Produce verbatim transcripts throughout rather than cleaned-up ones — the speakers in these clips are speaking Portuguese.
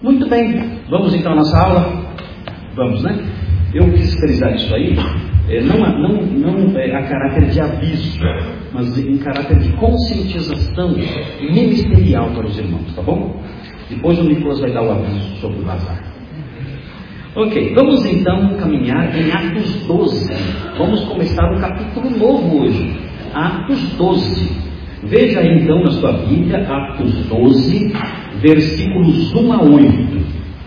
Muito bem, vamos então à nossa aula? Vamos, né? Eu quis frisar isso aí, é, não, não, não é, a caráter de aviso, mas em caráter de conscientização ministerial para os irmãos, tá bom? Depois o Nicolas vai dar o aviso sobre o bazar. Ok, vamos então caminhar em Atos doze. Vamos começar um capítulo novo hoje, Atos doze. Veja aí então na sua Bíblia, Atos doze, versículos um a oito.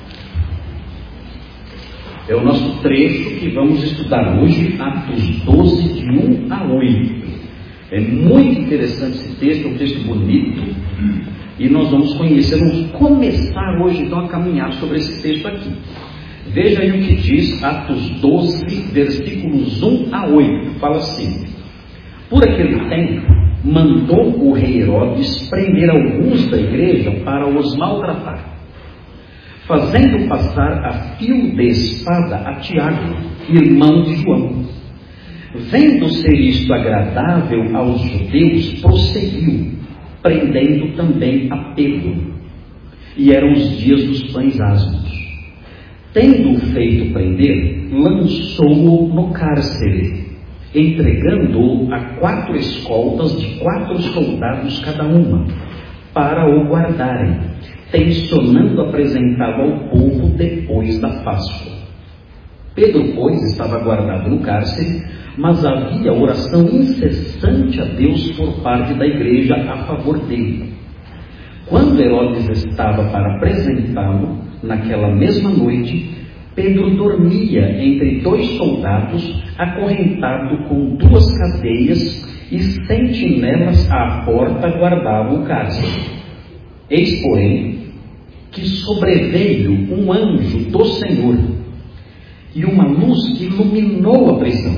É o nosso trecho que vamos estudar hoje, Atos doze, de um a oito. É muito interessante esse texto, é um texto bonito, e nós vamos conhecer, vamos começar hoje então a caminhar sobre esse texto aqui. Veja aí o que diz Atos doze, versículos um a oito. Fala assim: por aquele tempo, mandou o rei Herodes prender alguns da igreja para os maltratar, fazendo passar a fio de espada a Tiago, irmão de João. Vendo ser isto agradável aos judeus, prosseguiu, prendendo também a Pedro. E eram os dias dos pães asmos. Tendo-o feito prender, lançou-o no cárcere, entregando-o a quatro escoltas de quatro soldados cada uma, para o guardarem, tencionando apresentá-lo ao povo depois da Páscoa. Pedro, pois, estava guardado no cárcere, mas havia oração incessante a Deus por parte da igreja a favor dele. Quando Herodes estava para apresentá-lo, naquela mesma noite, Pedro dormia entre dois soldados, acorrentado com duas cadeias, e sentinelas à porta guardavam o cárcere. Eis, porém, que sobreveio um anjo do Senhor, e uma luz iluminou a prisão.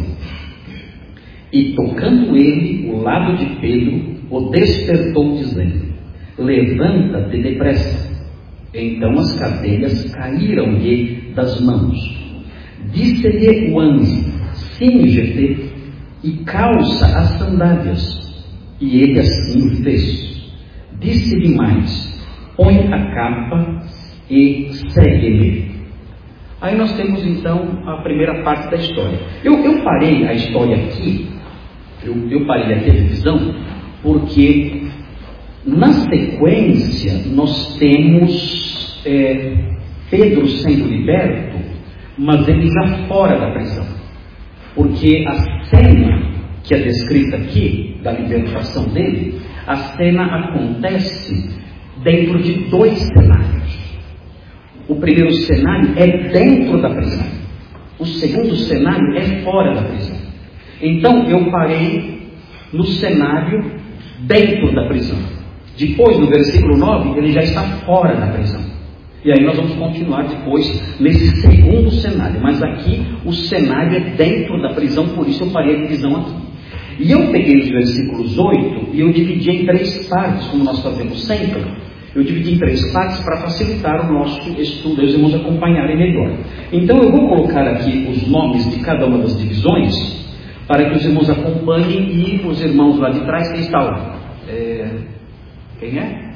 E tocando ele o lado de Pedro, o despertou, dizendo: levanta-te depressa. Então as cadeias caíram-lhe das mãos. Disse-lhe o anjo: cinge-te e calça as sandálias. E ele assim fez. Disse-lhe mais: põe a capa e segue-me. Aí nós temos então a primeira parte da história. Eu, eu parei a história aqui, eu, eu parei aqui a divisão, porque na sequência nós temos é, Pedro sendo liberto, mas ele já fora da prisão. Porque a cena que é descrita aqui, da libertação dele, a cena acontece dentro de dois cenários. O primeiro cenário é dentro da prisão. O segundo cenário é fora da prisão. Então eu parei no cenário dentro da prisão. Depois, no versículo nove, ele já está fora da prisão. E aí nós vamos continuar depois nesse segundo cenário. Mas aqui o cenário é dentro da prisão, por isso eu parei a divisão aqui. E eu peguei os versículos oito e eu dividi em três partes, como nós fazemos sempre. Eu dividi em três partes para facilitar o nosso estudo, os irmãos acompanharem melhor. Então eu vou colocar aqui os nomes de cada uma das divisões, para que os irmãos acompanhem, e os irmãos lá de trás, quem está lá? É... Quem é?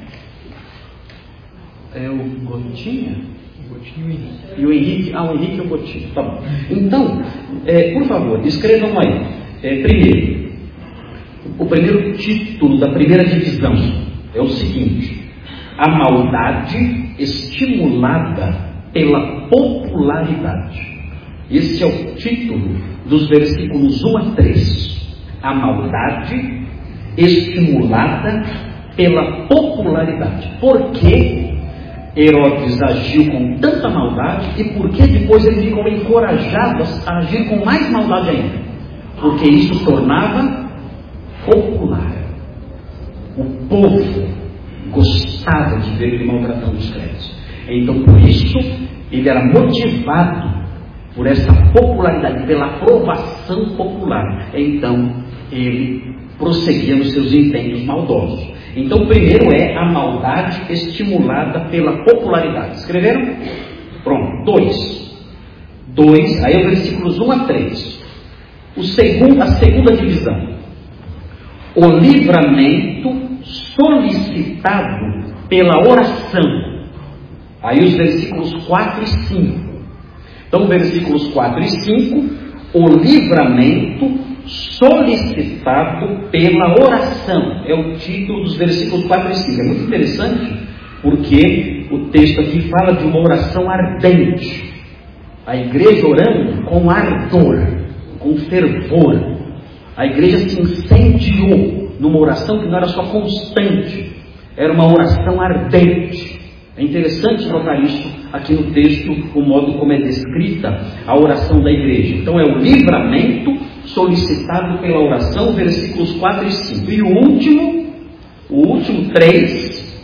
É o Gotinha? O Gotinha e o Henrique. Ah, o Henrique e o Gotinha. Tá bom. Então, é, por favor, escrevam aí. É, primeiro, o primeiro título da primeira divisão é o seguinte: a maldade estimulada pela popularidade. Esse é o título dos versículos um a três. A maldade estimulada pela popularidade. Por que Herodes agiu com tanta maldade e por que depois ele ficou encorajado a agir com mais maldade ainda? Porque isso tornava popular. O povo gostava de ver ele maltratando os crentes. Então, por isso, ele era motivado por essa popularidade, pela aprovação popular. Então, ele prosseguia nos seus intentos maldosos. Então, primeiro é a maldade estimulada pela popularidade. Escreveram? Pronto. Dois. Dois, aí é o versículos um a três. O segundo, a segunda divisão. O livramento solicitado pela oração. Aí os versículos quatro e cinco. Então, versículos quatro e cinco, o livramento solicitado pela oração. É o título dos versículos quatro e cinco. É muito interessante, porque o texto aqui fala de uma oração ardente. A igreja orando com ardor, com fervor. A igreja se incendiou numa oração que não era só constante, era uma oração ardente. É interessante notar isso aqui no texto, o modo como é descrita a oração da igreja. Então é o livramento solicitado pela oração, versículos quatro e cinco. E o último, o último três,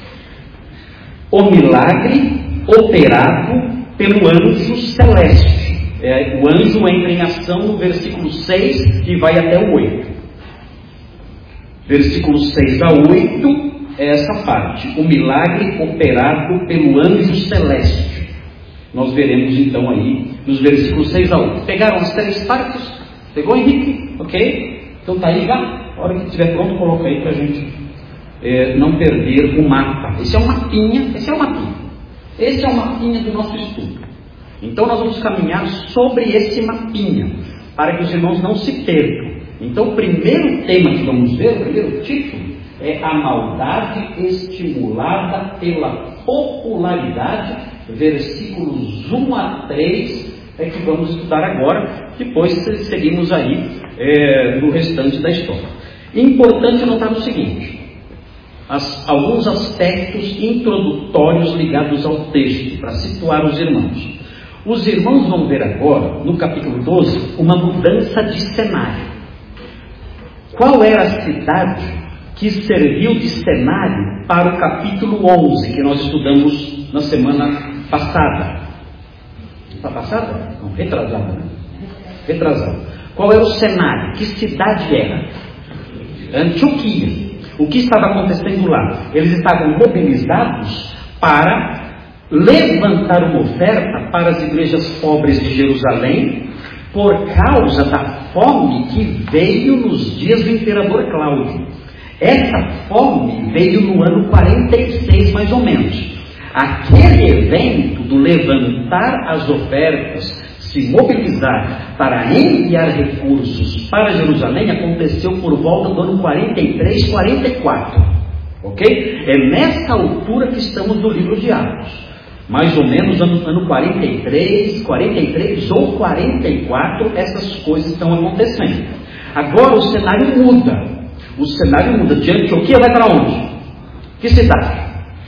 o milagre operado pelo anjo celeste. É, o anjo entra em ação no versículo seis e vai até o oito. Versículos seis a oito é essa parte, o milagre operado pelo anjo celeste. Nós veremos então aí nos versículos seis a oito. Pegaram as três partes? Pegou, Henrique? Ok? Então tá aí já? A hora que estiver pronto, coloca aí para a gente é, não perder o mapa. Esse é um mapinha, esse é um mapinha. Esse é o mapinha do nosso estudo. Então nós vamos caminhar sobre esse mapinha, para que os irmãos não se percam. Então o primeiro tema que vamos ver, o primeiro título, é a maldade estimulada pela popularidade, versículos um a três, é que vamos estudar agora, depois seguimos aí é, no restante da história. Importante notar o seguinte, as, alguns aspectos introdutórios ligados ao texto, para situar os irmãos. Os irmãos vão ver agora, no capítulo doze, uma mudança de cenário. Qual era a cidade que serviu de cenário para o capítulo onze, que nós estudamos na semana passada? Está passada? Não, retrasada, né? Retrasada. Qual era o cenário? Que cidade era? Antioquia. O que estava acontecendo lá? Eles estavam mobilizados para levantar uma oferta para as igrejas pobres de Jerusalém, por causa da fome que veio nos dias do imperador Cláudio. Essa fome veio no ano quarenta e seis, mais ou menos. Aquele evento do levantar as ofertas, se mobilizar para enviar recursos para Jerusalém, aconteceu por volta do ano quarenta e três, quarenta e quatro. Ok? É nessa altura que estamos no livro de Atos. Mais ou menos ano, ano quarenta e três, quarenta e três ou quarenta e quatro, essas coisas estão acontecendo. Agora o cenário muda. O cenário muda. De Antioquia vai para onde? Que cidade?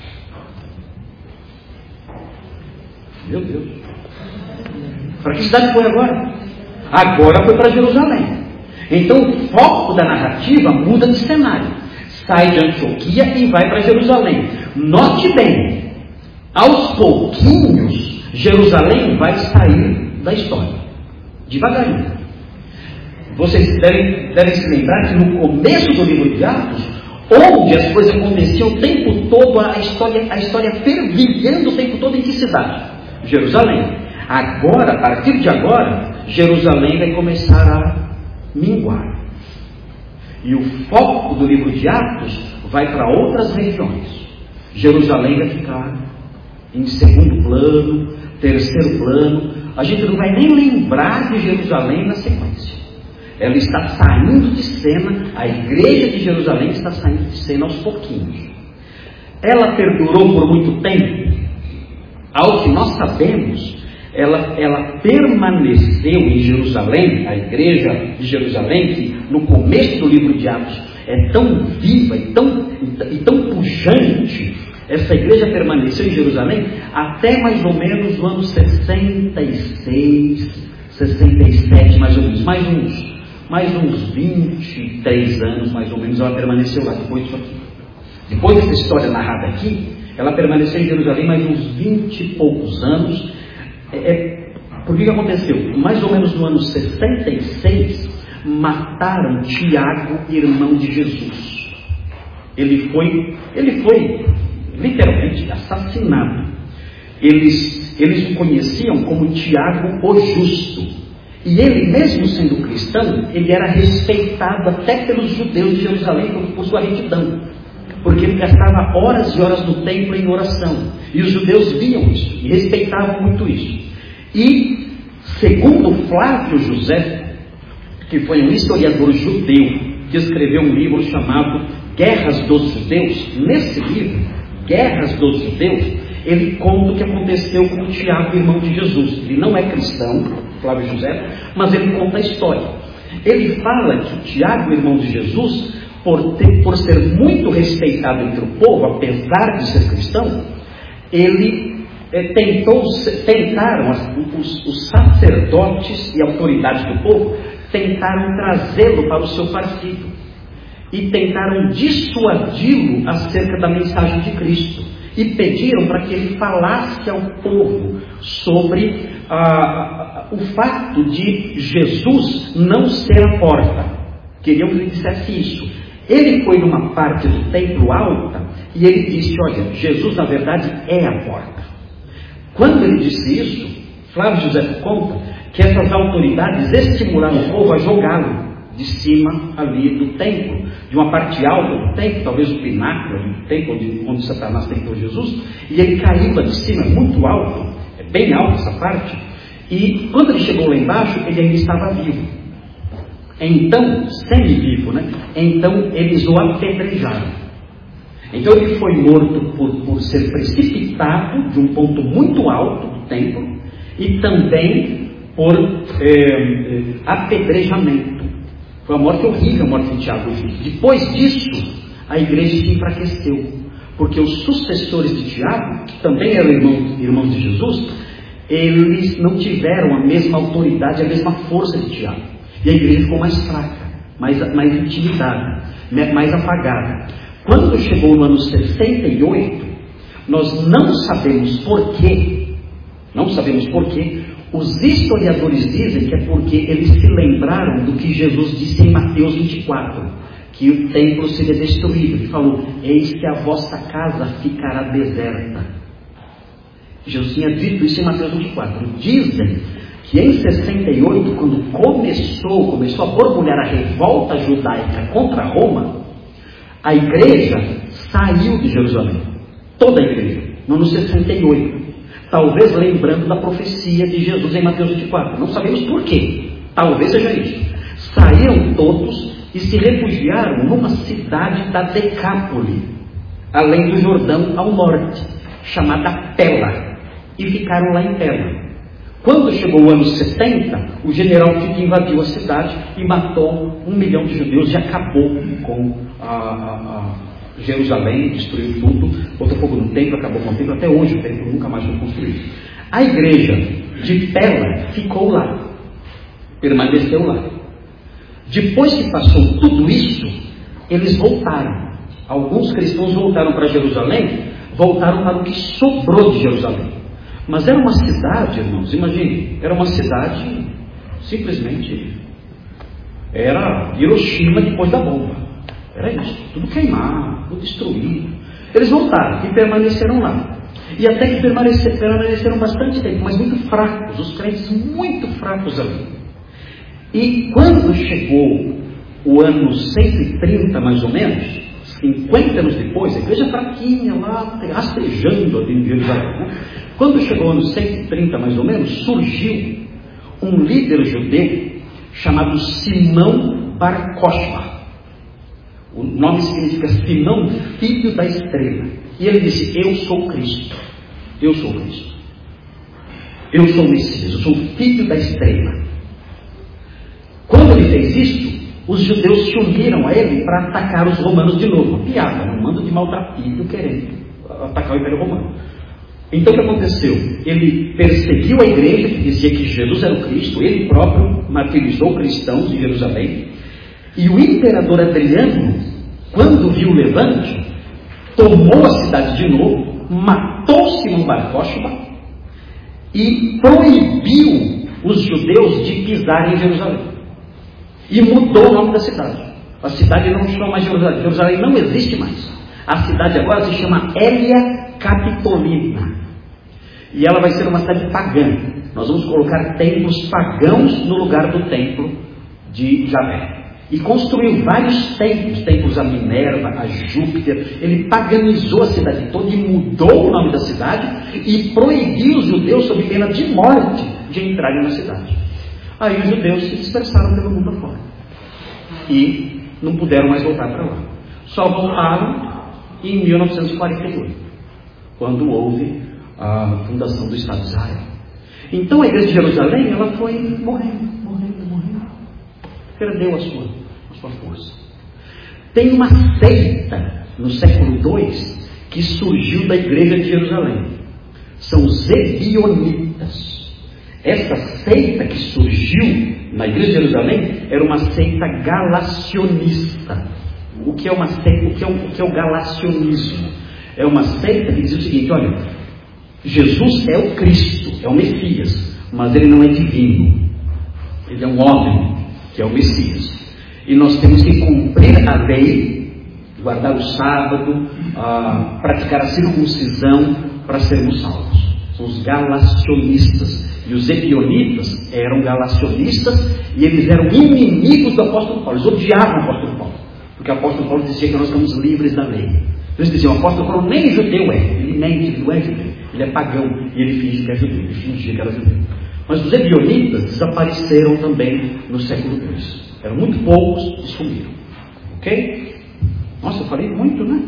Meu Deus. Para que cidade foi agora? Agora foi para Jerusalém. Então o foco da narrativa muda de cenário. Sai de Antioquia e vai para Jerusalém. Note bem, aos pouquinhos, Jerusalém vai sair da história. Devagarinho. Vocês devem, devem se lembrar que no começo do livro de Atos, onde as coisas aconteciam o tempo todo, a história, a história fervilhando o tempo todo, em que cidade? Jerusalém. Agora, a partir de agora, Jerusalém vai começar a minguar. E o foco do livro de Atos vai para outras regiões. Jerusalém vai ficar em segundo plano, terceiro plano. A gente não vai nem lembrar de Jerusalém na sequência. Ela está saindo de cena, a igreja de Jerusalém está saindo de cena aos pouquinhos. Ela perdurou por muito tempo. Ao que nós sabemos, ela, ela permaneceu em Jerusalém, a igreja de Jerusalém, que no começo do livro de Atos é tão viva e tão, e tão pujante. Essa igreja permaneceu em Jerusalém até mais ou menos o ano sessenta e seis, sessenta e sete, mais ou menos, mais uns, mais uns vinte e três anos, mais ou menos, ela permaneceu lá, depois disso aqui. Depois dessa história narrada aqui, ela permaneceu em Jerusalém mais uns vinte e poucos anos. É, é, por que que aconteceu? Mais ou menos no ano sessenta e seis, mataram Tiago, irmão de Jesus. Ele foi, ele foi literalmente assassinado. Eles, eles o conheciam como Tiago o Justo. E ele, mesmo sendo cristão, ele era respeitado até pelos judeus de Jerusalém por, por sua retidão. porque ele gastava horas e horas no templo em oração. E os judeus viam isso e respeitavam muito isso. E, segundo Flávio José, que foi um historiador judeu, que escreveu um livro chamado Guerras dos Judeus, nesse livro, Guerras dos Judeus, ele conta o que aconteceu com o Tiago, irmão de Jesus. Ele não é cristão, Flávio José, mas ele conta a história. Ele fala que o Tiago, irmão de Jesus, por, ter, por ser muito respeitado entre o povo, apesar de ser cristão, ele é, tentou, tentaram, os, os sacerdotes e autoridades do povo, tentaram trazê-lo para o seu partido e tentaram dissuadi-lo acerca da mensagem de Cristo e pediram para que ele falasse ao povo sobre ah, o fato de Jesus não ser a porta. Queriam que ele dissesse isso. Ele foi numa parte do templo alta e ele disse: olha, Jesus na verdade é a porta. Quando ele disse isso, Flávio José conta que essas autoridades estimularam o povo a jogá-lo de cima ali do templo, de uma parte alta do templo, talvez o pináculo do templo onde, onde Satanás tentou Jesus, e ele caiu lá de cima, muito alto, é bem alta essa parte, e quando ele chegou lá embaixo, ele ainda estava vivo. Então, semi-vivo, né? Então eles o apedrejaram. Então ele foi morto por, por ser precipitado de um ponto muito alto do templo, e também por é, apedrejamento. Foi uma morte horrível, a morte de Tiago. Depois disso, a igreja se enfraqueceu, porque os sucessores de Tiago, que também eram irmãos, irmãos de Jesus, eles não tiveram a mesma autoridade, a mesma força de Tiago. E a igreja ficou mais fraca, mais, mais intimidada, mais apagada. Quando chegou no ano sessenta e oito, nós não sabemos porquê, não sabemos porquê, os historiadores dizem que é porque eles se lembraram do que Jesus disse em Mateus vinte e quatro, que o templo seria destruído. Ele falou: eis que a vossa casa ficará deserta. Jesus tinha dito isso em Mateus vinte e quatro. Dizem que em sessenta e oito, quando começou, começou a borbulhar a revolta judaica contra Roma, a igreja saiu de Jerusalém. Toda a igreja, no ano sessenta e oito. Talvez lembrando da profecia de Jesus em Mateus vinte e quatro. Não sabemos por quê. Talvez seja isso. Saíram todos e se refugiaram numa cidade da Decápole, além do Jordão ao norte, chamada Pela, e ficaram lá em Pela. Quando chegou o ano setenta, o general Tito invadiu a cidade e matou um milhão de judeus e acabou com a, a, a Jerusalém, destruiu tudo, botou fogo no templo, acabou com o templo. Até hoje o templo nunca mais foi construído. A igreja de Pela ficou lá, permaneceu lá. Depois que passou tudo isso, eles voltaram. Alguns cristãos voltaram para Jerusalém, voltaram para o que sobrou de Jerusalém. Mas era uma cidade, irmãos, imagine, era uma cidade, simplesmente, era Hiroshima depois da bomba. Era isso, tudo queimado, tudo destruído. Eles voltaram e permaneceram lá. E até que permaneceram, permaneceram bastante tempo, mas muito fracos, os crentes muito fracos ali. E quando chegou o ano cento e trinta, mais ou menos, cinquenta anos depois, a igreja fraquinha lá, rastejando ali em Jerusalém, né? Quando chegou o ano cento e trinta, mais ou menos, surgiu um líder judeu chamado Simão Bar Kokhba. O nome significa Simão, filho da estrela. E ele disse: eu sou Cristo, eu sou Cristo, eu sou o Messias, eu sou o filho da estrela. Quando ele fez isso, os judeus se uniram a ele para atacar os romanos de novo. Uma piada, um mando de maltrapilho querendo atacar o Império Romano. Então o que aconteceu? Ele perseguiu a igreja que dizia que Jesus era o Cristo, ele próprio martirizou cristãos de Jerusalém. E o imperador Adriano, quando viu o levante, tomou a cidade de novo, matou Simão Bar Kokhba e proibiu os judeus de pisarem em Jerusalém. E mudou o nome da cidade. A cidade não se chama mais Jerusalém. Jerusalém não existe mais. A cidade agora se chama Hélia Capitolina. E ela vai ser uma cidade pagã. Nós vamos colocar templos pagãos no lugar do templo de Javé. E construiu vários templos, templos a Minerva, a Júpiter. Ele paganizou a cidade toda e mudou o nome da cidade e proibiu os judeus, sob pena de morte, de entrarem na cidade. Aí os judeus se dispersaram pelo mundo afora e não puderam mais voltar para lá. Só voltaram em mil novecentos e quarenta e oito, quando houve a fundação do Estado de Israel. Então a igreja de Jerusalém, ela foi morrendo, morrendo, morrendo. Perdeu a sua, a sua força. Tem uma seita no século dois que surgiu da igreja de Jerusalém. São os ebionitas. Essa seita que surgiu na igreja de Jerusalém era uma seita galacionista. O que é uma seita? O que é o, o que é o galacionismo? É uma seita que diz o seguinte: olha, Jesus é o Cristo, é o Messias, mas ele não é divino. Ele é um homem, que é o Messias. E nós temos que cumprir a lei, guardar o sábado, ah, praticar a circuncisão para sermos salvos. São os galacionistas. E os ebionitas eram galacionistas e eles eram inimigos do apóstolo Paulo. Eles odiavam o apóstolo Paulo, porque o apóstolo Paulo dizia que nós estamos livres da lei. Eles diziam: o apóstolo Paulo nem judeu é, ele mente, ele não é judeu, ele é pagão e ele finge que é judeu, ele fingia que era judeu. Mas os ebionitas desapareceram também no século dois. Eram muito poucos e sumiram. Ok? Nossa, eu falei muito, né?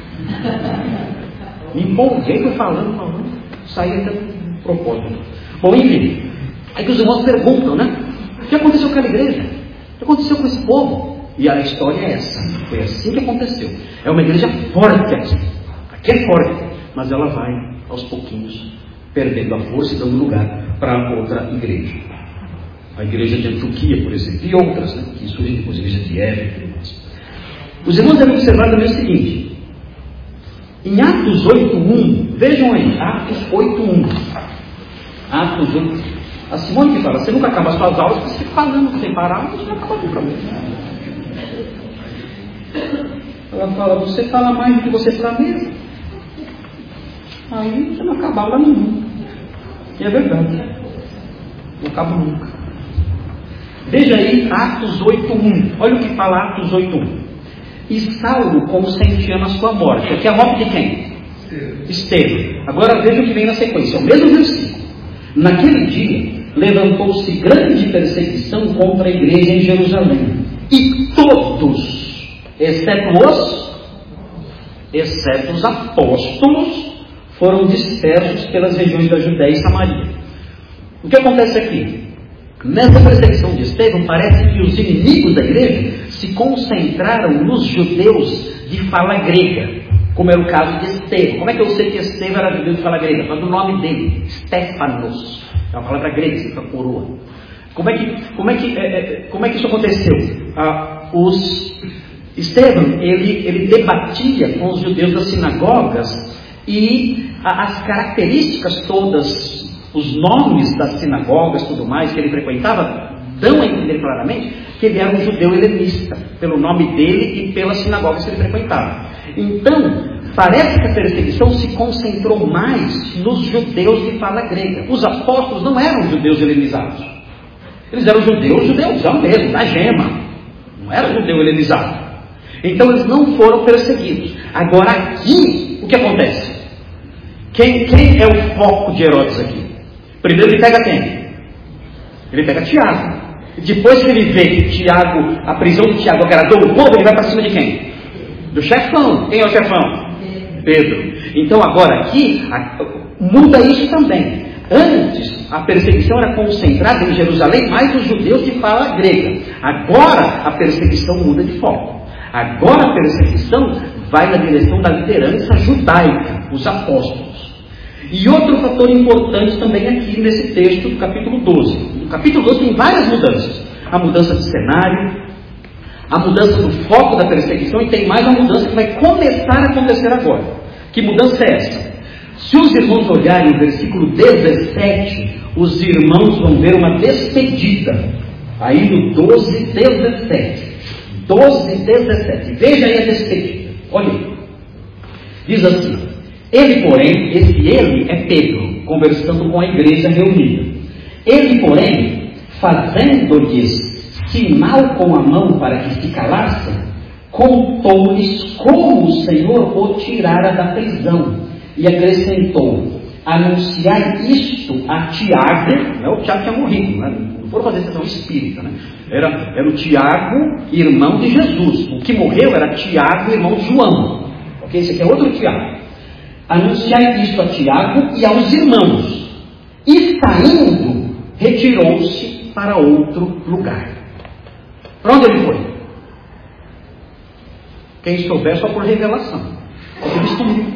Me empolguei, fui falando, falando, saí até do propósito. Bom, enfim, aí que os irmãos perguntam, né? O que aconteceu com aquela igreja? O que aconteceu com esse povo? E a história é essa. Foi assim que aconteceu. É uma igreja forte aqui. Aqui é forte, mas ela vai, aos pouquinhos, perdendo a força e dando lugar para outra igreja. A igreja de Antioquia, por exemplo, e outras, né? Que surgem depois, a igreja de Éfeso e tudo mais. Os irmãos devem observar também o seguinte: em Atos oito um, vejam aí, Atos oito um. Atos oito. A Simone que fala: você nunca acaba as suas aulas, você fica falando sem parar, você não acaba nunca mesmo. Ela fala: você fala mais do que você planeja. Aí você não acaba aula nenhuma. E é verdade, não acaba nunca. Veja aí Atos oito um. Olha o que fala Atos oito um. E Saulo consentia na sua morte. Aqui é a morte de quem? Estevão. Agora veja o que vem na sequência, é o mesmo versículo. Naquele dia, levantou-se grande perseguição contra a igreja em Jerusalém. E todos, exceto os, exceto os apóstolos, foram dispersos pelas regiões da Judéia e Samaria. O que acontece aqui? Nessa perseguição de Estevão, parece que os inimigos da igreja se concentraram nos judeus de fala grega, como era o caso de Estevão. Como é que eu sei que Estevão era judeu de fala grega? Por causa do nome dele, Stefanos. É uma palavra grega, significa coroa. Como é que, como é que, é, é, como é que isso aconteceu? Ah, os, Estevão, ele, ele debatia com os judeus das sinagogas e a, as características todas, os nomes das sinagogas e tudo mais que ele frequentava, dão a entender claramente que ele era um judeu helenista, pelo nome dele e pelas sinagogas que ele frequentava. Então, parece que a perseguição se concentrou mais nos judeus de fala grega. Os apóstolos não eram judeus helenizados. Eles eram judeus, judeusão mesmo, da gema. Não era judeu helenizado. Então eles não foram perseguidos. Agora aqui, o que acontece? Quem, quem é o foco de Herodes aqui? Primeiro ele pega quem? Ele pega Tiago. Depois que ele vê que Tiago, a prisão de Tiago agradou o povo, ele vai para cima de quem? Do chefão. Quem é o chefão? Pedro. Então agora aqui, a, muda isso também. Antes, a perseguição era concentrada em Jerusalém, mais os judeus de fala grega. Agora, a perseguição muda de foco. Agora a perseguição vai na direção da liderança judaica, os apóstolos. E outro fator importante também aqui nesse texto do capítulo doze. No capítulo doze tem várias mudanças. A mudança de cenário, a mudança do foco da perseguição, e tem mais uma mudança que vai começar a acontecer agora. Que mudança é essa? Se os irmãos olharem o versículo dezessete, os irmãos vão ver uma despedida. Aí no doze, dezessete. doze, dezessete. Veja aí a despedida. Olha aí. Diz assim: ele, porém, esse ele é Pedro, conversando com a igreja reunida. Ele, porém, fazendo-lhes sinal com a mão para que se calassem, contou-lhes como o Senhor o tirara da prisão e acrescentou: anunciai isto a Tiago. Não é o Tiago que tinha morrido, né? Não foram fazer sessão espírita, né? Era, era o Tiago, irmão de Jesus. O que morreu era Tiago, irmão de João. Ok? Esse aqui é outro Tiago. Anunciai isto a Tiago e aos irmãos. E saindo, retirou-se para outro lugar. Para onde ele foi? Quem souber só por revelação. Ele sumiu.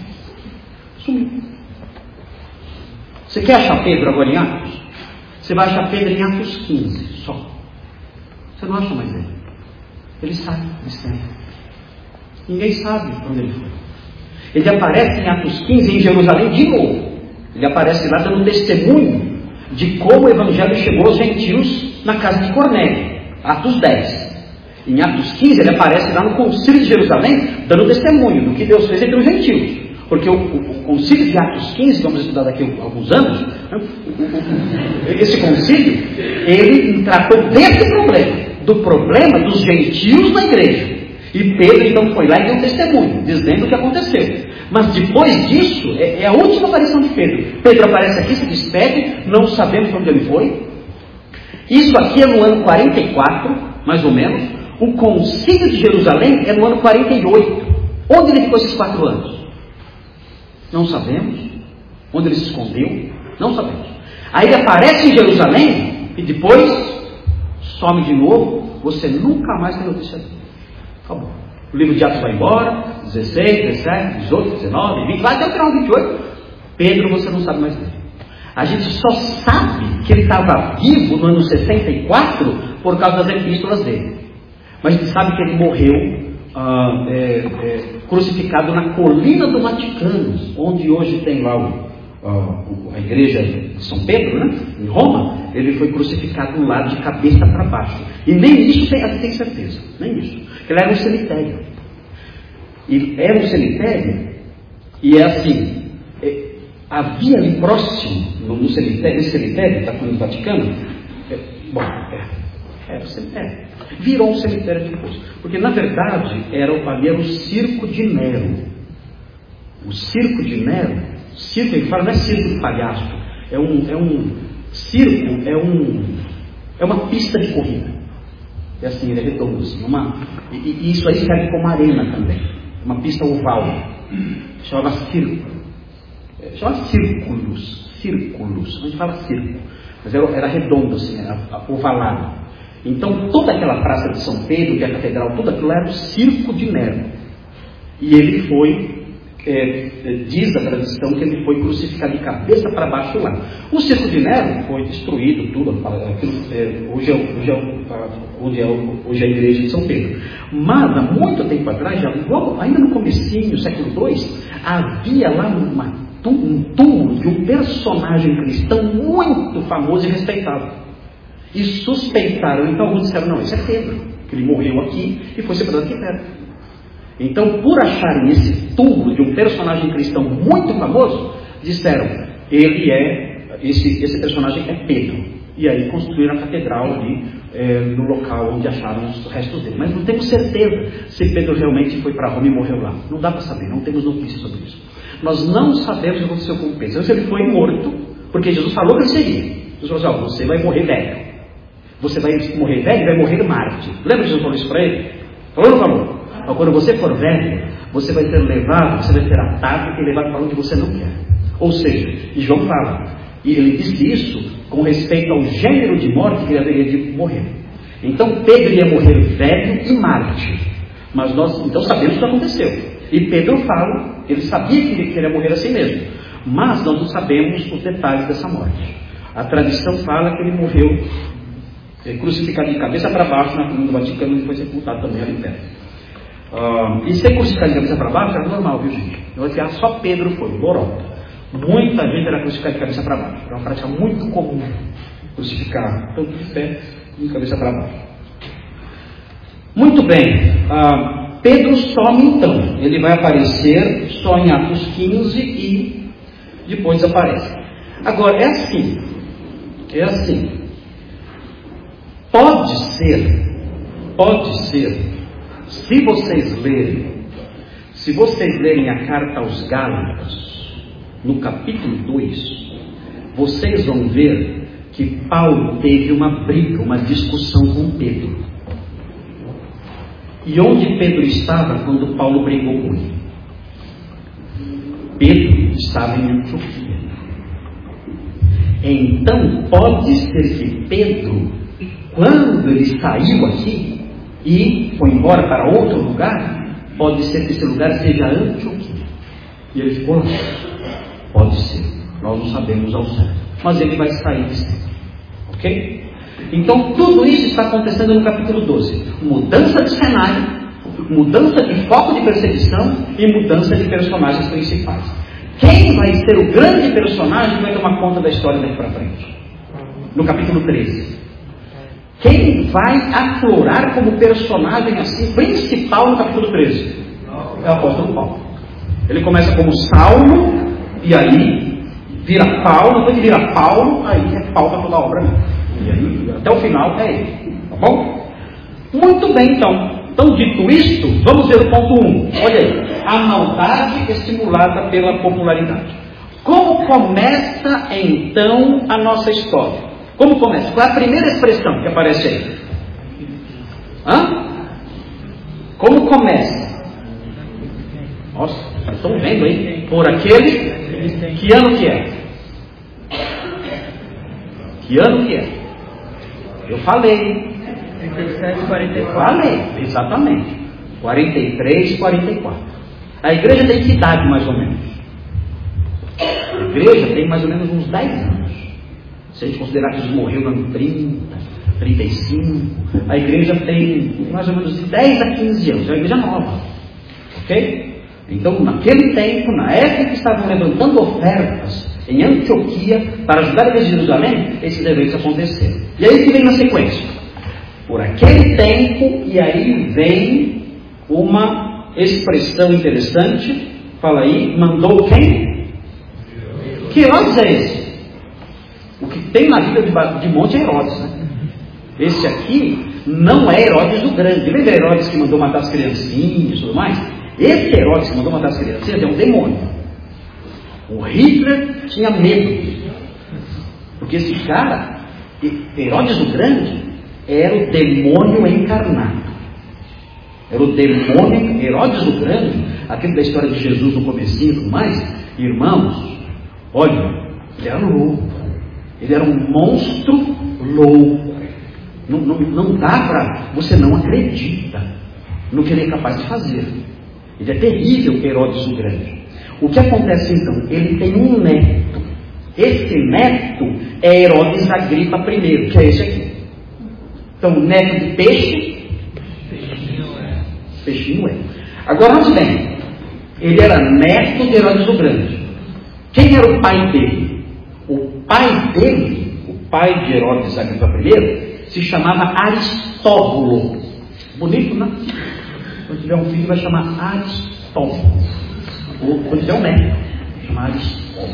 Sumiu. Você quer achar Pedro agora em Atos? Você vai achar Pedro em Atos quinze, só. Você não acha mais ele. Ele sai de cena. Ninguém sabe para onde ele foi. Ele aparece em Atos quinze em Jerusalém de novo. Ele aparece lá dando testemunho de como o evangelho chegou aos gentios na casa de Cornélio. Atos dez. Em Atos quinze ele aparece lá no concílio de Jerusalém dando testemunho do que Deus fez entre os gentios. Porque o, o, o concílio de Atos quinze, vamos estudar daqui a alguns anos, né? Esse concílio, ele tratou desse problema, do problema dos gentios na igreja. E Pedro então foi lá e deu testemunho, dizendo o que aconteceu. Mas depois disso, é, é a última aparição de Pedro. Pedro aparece aqui, se despede, não sabemos para onde ele foi. Isso aqui é no ano quarenta e quatro, mais ou menos. O concílio de Jerusalém é no ano quarenta e oito. Onde ele ficou esses quatro anos? Não sabemos. Onde ele se escondeu? Não sabemos. Aí ele aparece em Jerusalém e depois some de novo. Você nunca mais tem notícia dele. Acabou. O livro de Atos vai embora. dezesseis, dezessete, dezoito, dezenove, vinte, vai até o final de vinte e oito. Pedro você não sabe mais dele. A gente só sabe que ele estava vivo no ano sessenta e quatro por causa das epístolas dele. Mas a gente sabe que ele morreu ah, é, é, crucificado na colina do Vaticano, onde hoje tem lá o, ah, a igreja de São Pedro, né? Em Roma. Ele foi crucificado lá de cabeça para baixo. E nem isso tem, a gente tem certeza. Nem isso. Ele era um cemitério. E era um cemitério. E é assim. É, havia ali próximo, no, no cemitério, nesse cemitério da colina do Vaticano. É, bom, é, era um cemitério. Virou um cemitério depois. Porque na verdade era, ali era o circo de Nero. O circo de Nero, circo, ele fala, não é circo de palhaço, é um, é um circo, é um é uma pista de corrida. É assim, ele é redondo assim, uma, e, e isso aí serve como arena também, uma pista oval, chama circo, é, chama círculos, círculos, a gente fala circo, mas era, era redondo assim, era ovalado. Então toda aquela praça de São Pedro, que é a catedral, tudo aquilo era o circo de Nero. E ele foi, é, diz a tradição que ele foi crucificado de cabeça para baixo lá. O circo de Nero foi destruído, tudo, aquilo, é, hoje, é, hoje, é, hoje, é, hoje é a igreja de São Pedro. Mas há muito tempo atrás, já, logo, ainda no comecinho, século dois, havia lá uma, um túmulo de um personagem cristão muito famoso e respeitado. E suspeitaram, então alguns disseram, não, esse é Pedro, que ele morreu aqui e foi sepultado aqui perto. Então, por acharem esse túmulo de um personagem cristão muito famoso, disseram, ele é, esse, esse personagem é Pedro. E aí construíram a catedral ali, é, no local onde acharam os restos dele. Mas não temos certeza se Pedro realmente foi para Roma e morreu lá. Não dá para saber, não temos notícias sobre isso. Nós não sabemos o que aconteceu com Pedro. Se ele foi morto, porque Jesus falou que ele seria. Jesus falou assim, ó, você vai morrer velho. Você vai morrer velho e vai morrer mártir. Lembra que Jesus falou isso para ele? Falou ou não falou? Então, quando você for velho, você vai ser levado, você vai ser atado e levado para onde você não quer. Ou seja, e João fala, e ele disse isso com respeito ao gênero de morte que ele haveria de morrer. Então Pedro ia morrer velho e mártir. Mas nós então sabemos o que aconteceu. E Pedro fala, ele sabia que ele queria morrer assim mesmo. Mas nós não sabemos os detalhes dessa morte. A tradição fala que ele morreu é, crucificado de cabeça para baixo na coluna do Vaticano e foi sepultado também ali perto. Uh, e ser crucificado de cabeça para baixo era normal, viu gente? Eu vou dizer, só Pedro foi, lorota. Muita gente era crucificada de cabeça para baixo. Era uma prática muito comum crucificar, tanto de pé como de cabeça para baixo. Muito bem, uh, Pedro some então. Ele vai aparecer só em Atos quinze e depois desaparece. Agora, é assim, é assim. Pode ser, pode ser, se vocês lerem, se vocês lerem a carta aos Gálatas, no capítulo dois, vocês vão ver que Paulo teve uma briga, uma discussão com Pedro. E onde Pedro estava quando Paulo brigou com ele? Pedro estava em Antioquia. Então pode ser que Pedro, quando ele saiu aqui e foi embora para outro lugar, pode ser que esse lugar seja Antioquia. E ele ficou lá. Pode ser. Nós não sabemos ao certo. Mas ele vai sair de cima. Ok? Então tudo isso está acontecendo no capítulo doze. Mudança de cenário, mudança de foco de perseguição e mudança de personagens principais. Quem vai ser o grande personagem que vai tomar conta da história daqui para frente? No capítulo treze. Quem vai aflorar como personagem assim principal no capítulo treze? É o apóstolo Paulo. Ele começa como Saulo e aí vira Paulo, depois vira Paulo, aí é Paulo para toda a obra mesmo. E aí, até o final é ele. Tá bom? Muito bem, então. Então, dito isto, vamos ver o ponto um. Olha aí. A maldade estimulada pela popularidade. Como começa, então, a nossa história? Como começa? Qual é a primeira expressão que aparece aí? Hã? Como começa? Nossa, vocês estão vendo aí? Por aquele... Que ano que é? Que ano que é? Eu falei. trinta e sete, quarenta e quatro. Falei, exatamente. quarenta e três, quarenta e quatro. A igreja tem que idade, mais ou menos? A igreja tem mais ou menos uns dez anos. Se a gente considerar que Jesus morreu no ano trinta, trinta e cinco, a igreja tem mais ou menos de dez a quinze anos. É uma igreja nova. Ok? Então, naquele tempo, na época que estavam levantando ofertas em Antioquia para ajudar a igreja de Jerusalém, esses eventos aconteceram. E aí que vem na sequência. Por aquele tempo, e aí vem uma expressão interessante. Fala aí, mandou quem? Que Herodes é esse? O que tem na vida de, de monte é Herodes, né? Esse aqui não é Herodes o Grande. Lembra Herodes que mandou matar as criancinhas e tudo mais? Esse Herodes que mandou matar as criancinhas é um demônio. O Hitler tinha medo. Porque esse cara, Herodes o Grande, era o demônio encarnado. Era o demônio, Herodes o Grande, aquele da história de Jesus no comecinho e tudo mais. Irmãos, olha, ele era louco. Ele era um monstro louco. Não, não, não dá para... Você não acredita no que ele é capaz de fazer. Ele é terrível, Herodes o Grande. O que acontece então? Ele tem um neto. Esse neto é Herodes Agripa I, que é esse aqui. Então, neto de peixe, peixinho é. Agora, onde vem? Ele era neto de Herodes o Grande. Quem era o pai dele? O pai dele, o pai de Herodes Agripa I, se chamava Aristóbulo. Bonito, né? Quando tiver um filho, vai chamar Aristóbulo. Ou quando tiver um neto, vai chamar Aristóbulo.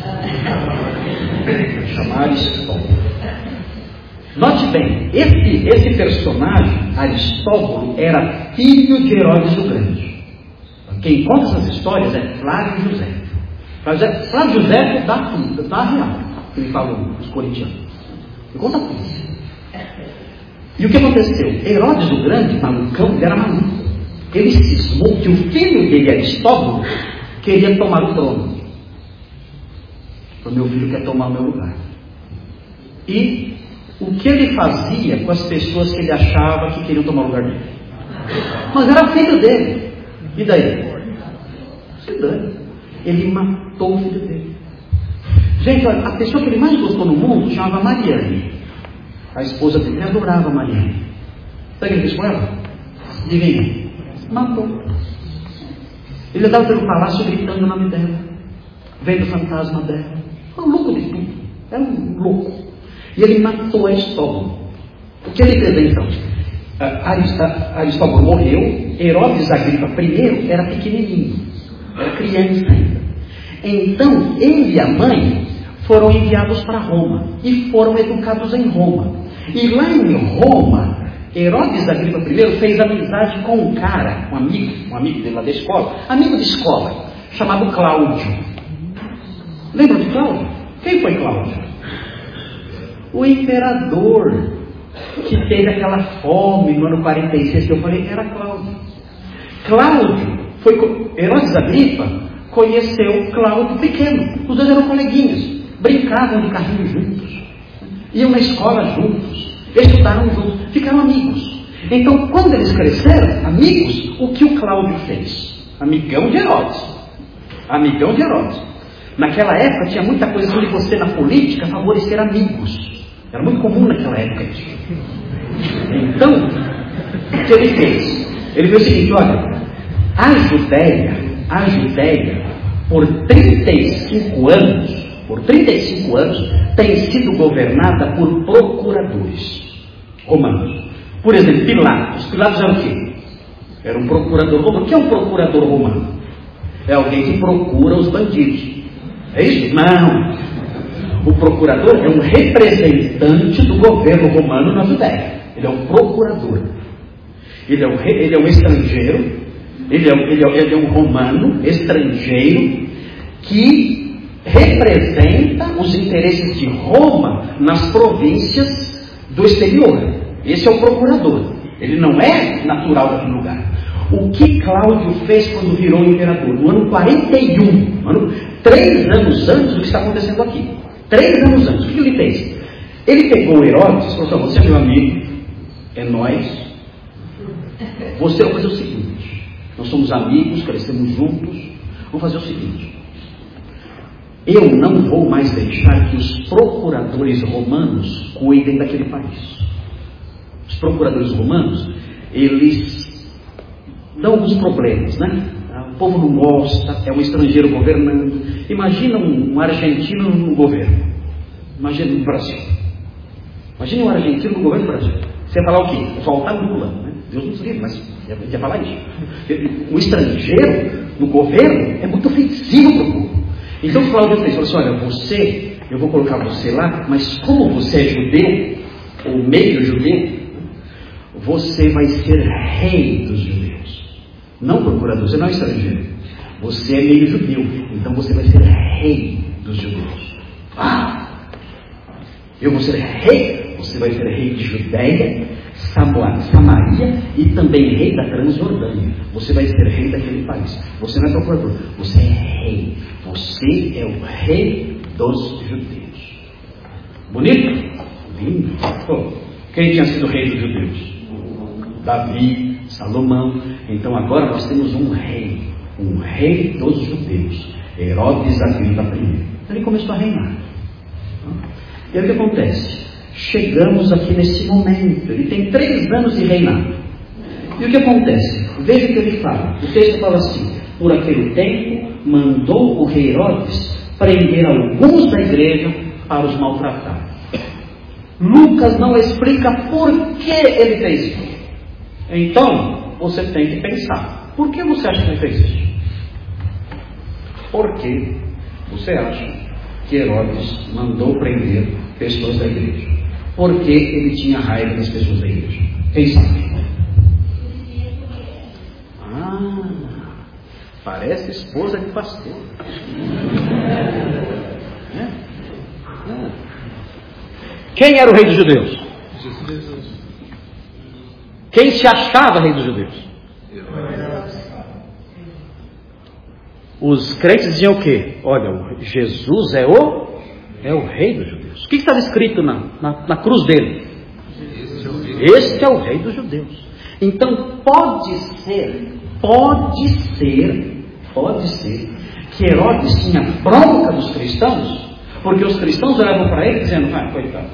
Vai chamar Aristóbulo. Note bem, esse, esse personagem, Aristóbulo, era filho de Herodes o Grande. Quem conta essas histórias é Flávio José. Flávio José dá tudo, dá real, que ele falou os corintianos. Ele conta tudo. E o que aconteceu? Herodes o Grande, malucão, ele era maluco. Ele cismou que o filho dele, Aristóbulo, queria tomar o trono. O meu filho quer tomar o meu lugar. E o que ele fazia com as pessoas que ele achava que queriam tomar o lugar dele? Mas era filho dele. E daí? Se dane. Ele matou o filho dele. Gente, olha, a pessoa que ele mais gostou no mundo chamava Mariane. A esposa dele adorava Mariane. Sabe o que ele fez com ela? Adivinha? Matou. Ele estava pelo palácio gritando o nome dela, vendo o fantasma dela. Era um louco de tudo. Era um louco. E ele matou Aristóbulo. O que ele fez então? Aristóbulo morreu. Herodes Agripa I era pequenininho, era criança ainda. Então ele e a mãe foram enviados para Roma e foram educados em Roma. E lá em Roma, Herodes Agripa I fez amizade com um cara, um amigo, um amigo dele lá da escola, amigo de escola, chamado Cláudio. Lembra de Cláudio? Quem foi Cláudio? O imperador que teve aquela fome no ano quarenta e seis que eu falei, era Cláudio. Cláudio foi, Herodes Agripa conheceu Cláudio pequeno. Os dois eram coleguinhas, brincavam de carrinho juntos, iam na escola juntos, estudaram juntos, ficaram amigos. Então, quando eles cresceram, amigos, o que o Cláudio fez? Amigão de Herodes. Amigão de Herodes. Naquela época tinha muita coisa sobre você na política favorecer amigos. Era muito comum naquela época isso. Então, o que ele fez? Ele fez o seguinte, olha, a Judéia, a Judéia, por trinta e cinco anos, por trinta e cinco anos, tem sido governada por procuradores romanos. Por exemplo, Pilatos. Pilatos era o quê? Era um procurador romano. O que é um procurador romano? É alguém que procura os bandidos. É isso? Não. O procurador é um representante do governo romano na Judéia. Ele é um procurador. Ele é um, ele é um estrangeiro. Ele é, ele, é, ele é um romano estrangeiro que representa os interesses de Roma nas províncias do exterior. Esse é o procurador. Ele não é natural daquele lugar. O que Cláudio fez quando virou imperador? No ano quarenta e um, ano, três anos antes do que está acontecendo aqui. Três anos antes. O que ele fez? Ele pegou Herodes e falou assim, você é meu amigo, é nós. Você vai fazer o seguinte, nós somos amigos, crescemos juntos, vamos fazer o seguinte, eu não vou mais deixar que os procuradores romanos cuidem daquele país. Os procuradores romanos, eles dão alguns problemas, né? O povo não gosta, é um estrangeiro governando. Imagina um, um argentino no governo. Imagina no Brasil. Imagina um argentino no governo do Brasil. Você ia falar o quê? Faltar Lula, né? Deus nos livre, mas ia, ia falar isso. Um estrangeiro no governo é muito ofensivo para o povo. Então Cláudio fez, falou assim, olha, você, eu vou colocar você lá, mas como você é judeu, ou meio judeu, você vai ser rei dos judeus. Não procurador, você não é estrangeiro. Você é meio judeu, então você vai ser rei dos judeus. Ah! Eu vou ser rei, você vai ser rei de Judéia, Samaria e também rei da Transjordânia. Você vai ser rei daquele país. Você não é procurador, você é rei. Você é o rei dos judeus. Bonito? Lindo. Pô, quem tinha sido rei dos judeus? Davi, Salomão. Então agora nós temos um rei, um rei dos judeus, Herodes Agripa I. Ele começou a reinar. E aí o que acontece? Chegamos aqui nesse momento. Ele tem três anos de reinado. E o que acontece? Veja o que ele fala. O texto fala assim: por aquele tempo mandou o rei Herodes prender alguns da igreja para os maltratar. Lucas não explica por que ele fez isso. Então, você tem que pensar. Por que você acha que ele fez isso? Por que você acha que Herodes mandou prender pessoas da igreja? Porque ele tinha raiva das pessoas da igreja. Quem sabe? Ah, parece esposa de pastor. É? É. Quem era o rei dos judeus? Jesus. Quem se achava rei dos judeus? Os crentes diziam o quê? Olha, Jesus é o, é o rei dos judeus. O que estava escrito na, na, na cruz dele? Este é o rei dos judeus. Então pode ser, pode ser, pode ser que Herodes tinha bronca dos cristãos, porque os cristãos olhavam para ele dizendo, ah, coitado,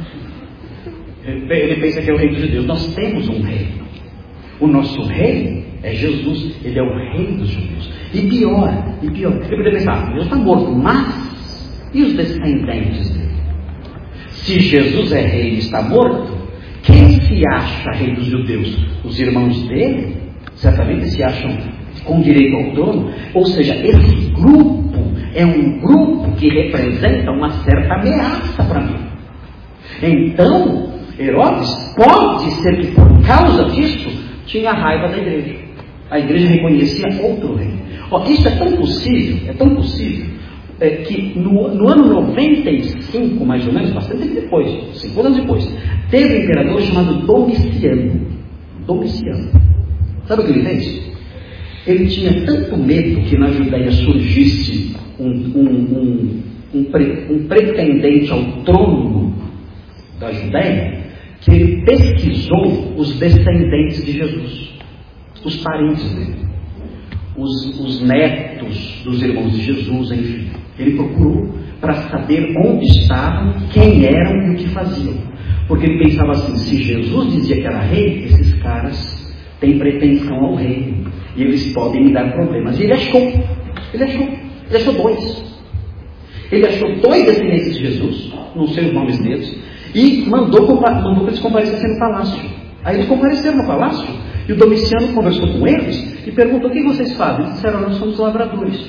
ele pensa que é o rei dos judeus. Nós temos um rei. O nosso rei é Jesus. Ele é o rei dos judeus. E pior, e pior, você poderia pensar, Jesus está morto, mas e os descendentes dele? Se Jesus é rei e está morto, quem se acha rei dos judeus? Os irmãos dele certamente se acham com direito ao trono. Ou seja, esse grupo é um grupo que representa uma certa ameaça para mim. Então, Herodes, pode ser que por causa disso, tinha raiva da igreja. A igreja reconhecia outro rei. Ó, isso é tão possível, é tão possível, é, que no, no ano noventa e cinco, mais ou menos, bastante tempo depois, cinquenta anos depois, teve um imperador chamado Domiciano. Domiciano. Sabe o que ele fez? Ele tinha tanto medo que na Judéia surgisse um, um, um, um, pre, um pretendente ao trono da Judéia, que ele pesquisou os descendentes de Jesus, os parentes dele, os, os netos dos irmãos de Jesus, enfim. Ele procurou para saber onde estavam, quem eram e o que faziam. Porque ele pensava assim, se Jesus dizia que era rei, esses caras têm pretensão ao reino e eles podem me dar problemas. E ele achou, ele achou, ele achou dois. Ele achou dois descendentes de Jesus, não sei os nomes deles, e mandou, mandou que eles comparecessem no palácio. Aí eles compareceram no palácio, e o Domiciano conversou com eles e perguntou: o que vocês fazem? Eles disseram: nós somos lavradores.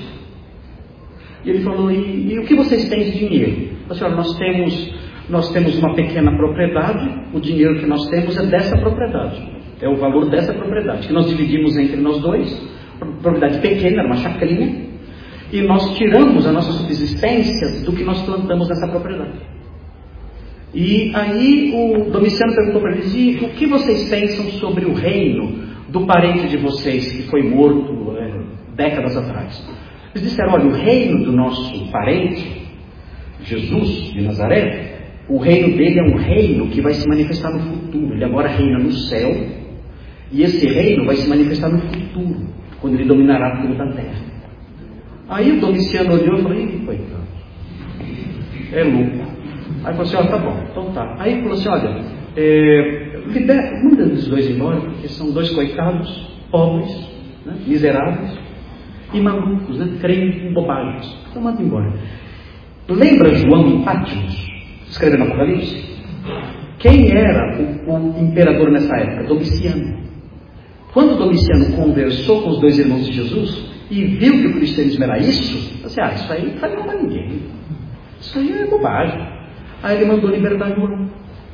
E ele falou: e, e o que vocês têm de dinheiro? Ele falou: olha, nós temos, nós temos uma pequena propriedade, o dinheiro que nós temos é dessa propriedade, é o valor dessa propriedade, que nós dividimos entre nós dois, propriedade pequena, era uma chacrinha, e nós tiramos a nossa subsistência do que nós plantamos nessa propriedade. E aí o Domiciano perguntou para eles: e o que vocês pensam sobre o reino do parente de vocês que foi morto é, décadas atrás? Eles disseram: olha, o reino do nosso parente, Jesus de Nazaré, o reino dele é um reino que vai se manifestar no futuro. Ele agora reina no céu, e esse reino vai se manifestar no futuro, quando ele dominará tudo da terra. Aí o Domiciano olhou e falou: ih, coitado, é louco. Aí falou assim: ó, tá bom, então tá. Aí falou assim: olha, é, manda os dois embora, porque são dois coitados, pobres, né, miseráveis e malucos, né, creem em bobagens. Então manda embora. Lembra João em Patmos, escrevendo Apocalipse? Quem era o, o imperador nessa época? Domiciano. Quando Domiciano conversou com os dois irmãos de Jesus e viu que o cristianismo era isso, disse: ah, isso aí não faz mal para ninguém, isso aí é bobagem. Aí ele mandou libertar João.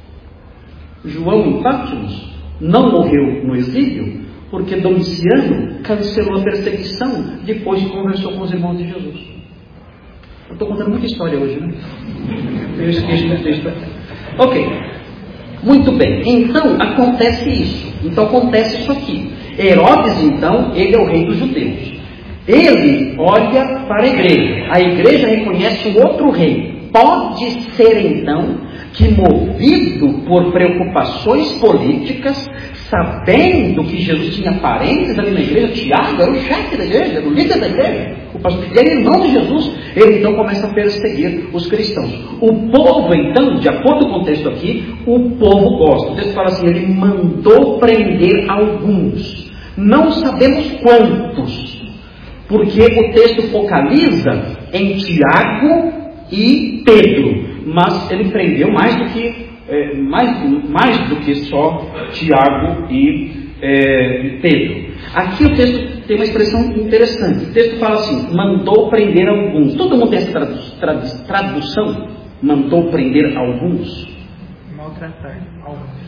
João em Patmos não morreu no exílio, porque Domiciano cancelou a perseguição depois que conversou com os irmãos de Jesus. Eu estou contando muita história hoje, né? Eu esqueço do texto. Ok, muito bem. Então acontece isso. Então acontece isso aqui. Herodes, então, ele é o rei dos judeus. Ele olha para a igreja. A igreja reconhece um outro rei. Pode ser, então, que movido por preocupações políticas, sabendo que Jesus tinha parentes ali na igreja, Tiago era o chefe da igreja, era o líder da igreja, o pastor, e era irmão de Jesus, ele então começa a perseguir os cristãos. O povo, então, de acordo com o texto aqui, o povo gosta. O texto fala assim: ele mandou prender alguns, não sabemos quantos, porque o texto focaliza em Tiago e Pedro, mas ele prendeu mais do que é, mais, mais do que só Tiago e é, Pedro. Aqui o texto tem uma expressão interessante. O texto fala assim: mandou prender alguns. Todo mundo tem essa tradu tradu tradução? Mandou prender alguns? Maltratar alguns.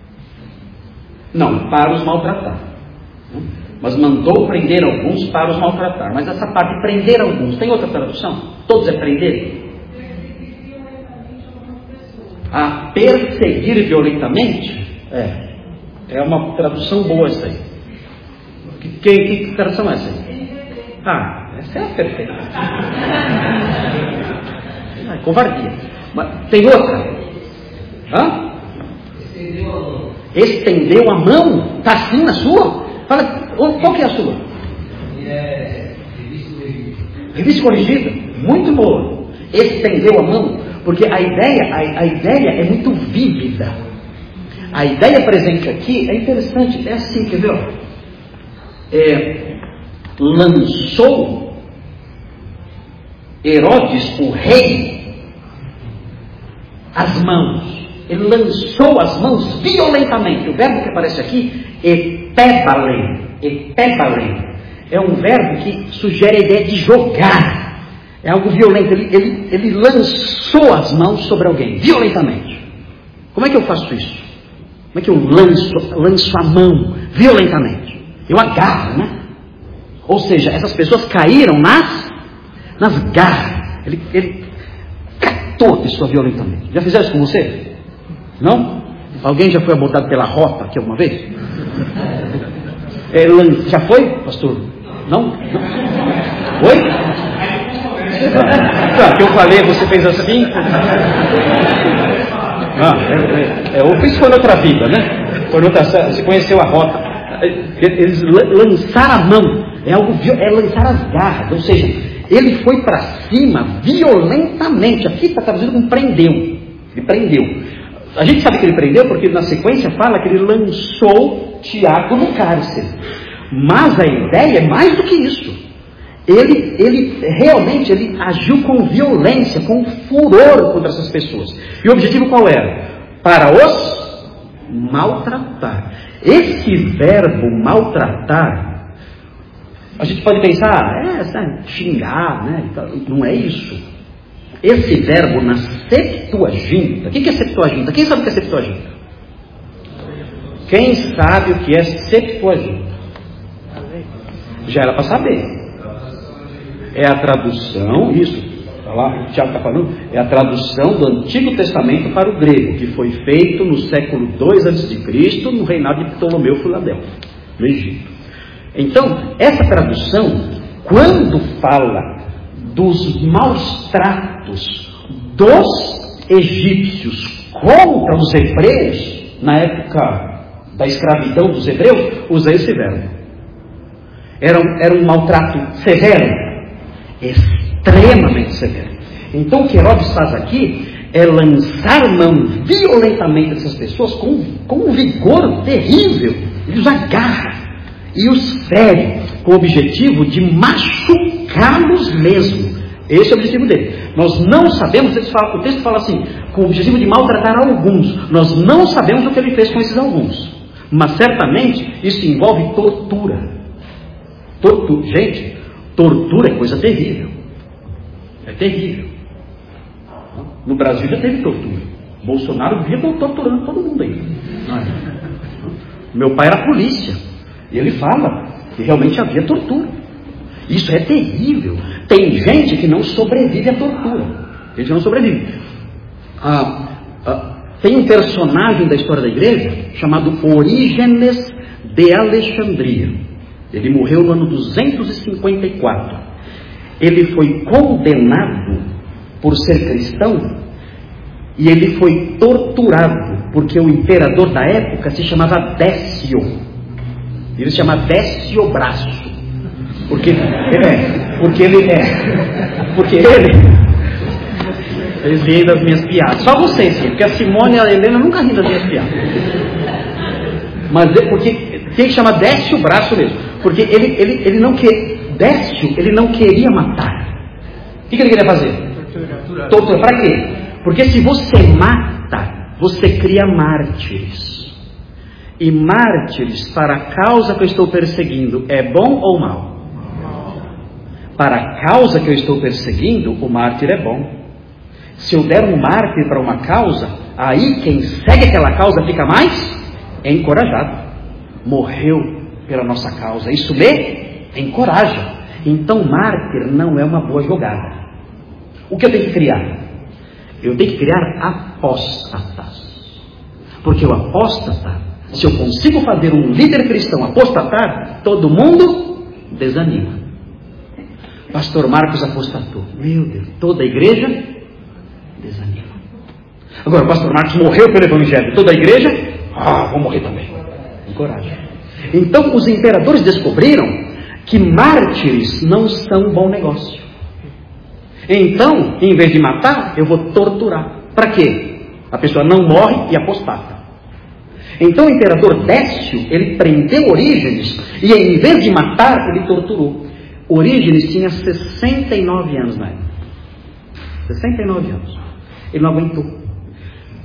Não, para os maltratar. Mas mandou prender alguns para os maltratar. Mas essa parte, prender alguns, tem outra tradução? Todos é prender? A perseguir violentamente? É. É uma tradução boa essa aí. Que, que, que tradução é essa aí? Ah, essa é a perfeita. Ah, covardia. Mas tem outra? Hã? Estendeu a mão. Estendeu a mão? Está assim na sua? Fala, qual que é a sua? É, revista corrigida. Revista corrigida? Muito boa. Estendeu a mão, porque a ideia, a, a ideia é muito vívida. A ideia presente aqui é interessante. É assim, quer ver? É, lançou Herodes, o rei, as mãos. Ele lançou as mãos violentamente. O verbo que aparece aqui, epebalen. Epebalen é um verbo que sugere a ideia de jogar. É algo violento. Ele, ele, ele lançou as mãos sobre alguém, violentamente. Como é que eu faço isso? Como é que eu lanço, lanço a mão violentamente? Eu agarro, né? Ou seja, essas pessoas caíram nas, nas garras. Ele, ele catou a pessoa violentamente. Já fizeram isso com você? Não? Alguém já foi abordado pela rota aqui alguma vez? É, já foi, pastor? Não? Não? Oi? Ah, que eu falei, você fez assim? Ah, é, é, é, isso foi noutra vida, né? Foi noutra, você conheceu a rota. Eles lançaram a mão. É algo, é lançar as garras. Ou seja, ele foi para cima violentamente. Aqui está traduzido como prendeu. Ele prendeu. A gente sabe que ele prendeu porque na sequência fala que ele lançou Tiago no cárcere. Mas a ideia é mais do que isso. Ele, ele realmente ele agiu com violência, com furor contra essas pessoas. E o objetivo qual era? Para os maltratar. Esse verbo maltratar, a gente pode pensar, é, é xingar, né? Não é isso. Esse verbo na Septuaginta, o que é Septuaginta? Quem sabe o que é Septuaginta? Quem sabe o que é Septuaginta? Já era para saber. É a tradução, isso, está lá, o Tiago está falando, é a tradução do Antigo Testamento para o grego, que foi feito no século dois antes de Cristo, no reinado de Ptolomeu Filadelfo, no Egito. Então, essa tradução, quando fala dos maus tratos dos egípcios contra os hebreus, na época da escravidão dos hebreus, usa esse verbo. Era um, era um maltrato severo, extremamente severo. Então o que Herodes faz aqui é lançar mão violentamente dessas pessoas com, com um vigor terrível. Ele os agarra e os fere com o objetivo de machucá-los mesmo. Esse é o objetivo dele. Nós não sabemos, o texto fala assim, com o objetivo de maltratar alguns. Nós não sabemos o que ele fez com esses alguns, mas certamente isso envolve tortura. Tortura, gente, tortura é coisa terrível. É terrível. No Brasil já teve tortura. Bolsonaro vivia torturando todo mundo aí. Meu pai era polícia. E ele fala que realmente havia tortura. Isso é terrível. Tem gente que não sobrevive à tortura. Gente que não sobrevive. Ah, ah, tem um personagem da história da igreja chamado Orígenes de Alexandria. Ele morreu no ano duzentos e cinquenta e quatro. Ele foi condenado por ser cristão e ele foi torturado porque o imperador da época se chamava Décio. Ele se chama Décio Braço. Porque, é, porque ele é. Porque ele. Eles riem das minhas piadas. Só vocês, sim, porque a Simone e a Helena nunca riem das minhas piadas. Mas é porque tem que chamar Décio Braço mesmo. Porque ele, ele, ele não quer. Décio, ele não queria matar. O que, que ele queria fazer? Tortura. Tortura. Para quê? Porque se você mata, você cria mártires. E mártires para a causa que eu estou perseguindo é bom ou mal? Para a causa que eu estou perseguindo, o mártir é bom. Se eu der um mártir para uma causa, aí quem segue aquela causa fica mais encorajado. Morreu pela nossa causa. Isso me encoraja. Então mártir não é uma boa jogada. O que eu tenho que criar? Eu tenho que criar apóstatas. Porque o apóstata, se eu consigo fazer um líder cristão apostatar, todo mundo desanima. Pastor Marcos apostatou. Meu Deus, toda a igreja desanima. Agora o pastor Marcos morreu pelo evangelho, toda a igreja, ah, vou morrer também. Encoraja. Então os imperadores descobriram que mártires não são um bom negócio. Então, em vez de matar, eu vou torturar. Para quê? A pessoa não morre e apostata. Então o imperador Décio, ele prendeu Orígenes e em vez de matar, ele torturou. Orígenes tinha sessenta e nove anos na época. sessenta e nove anos. Ele não aguentou.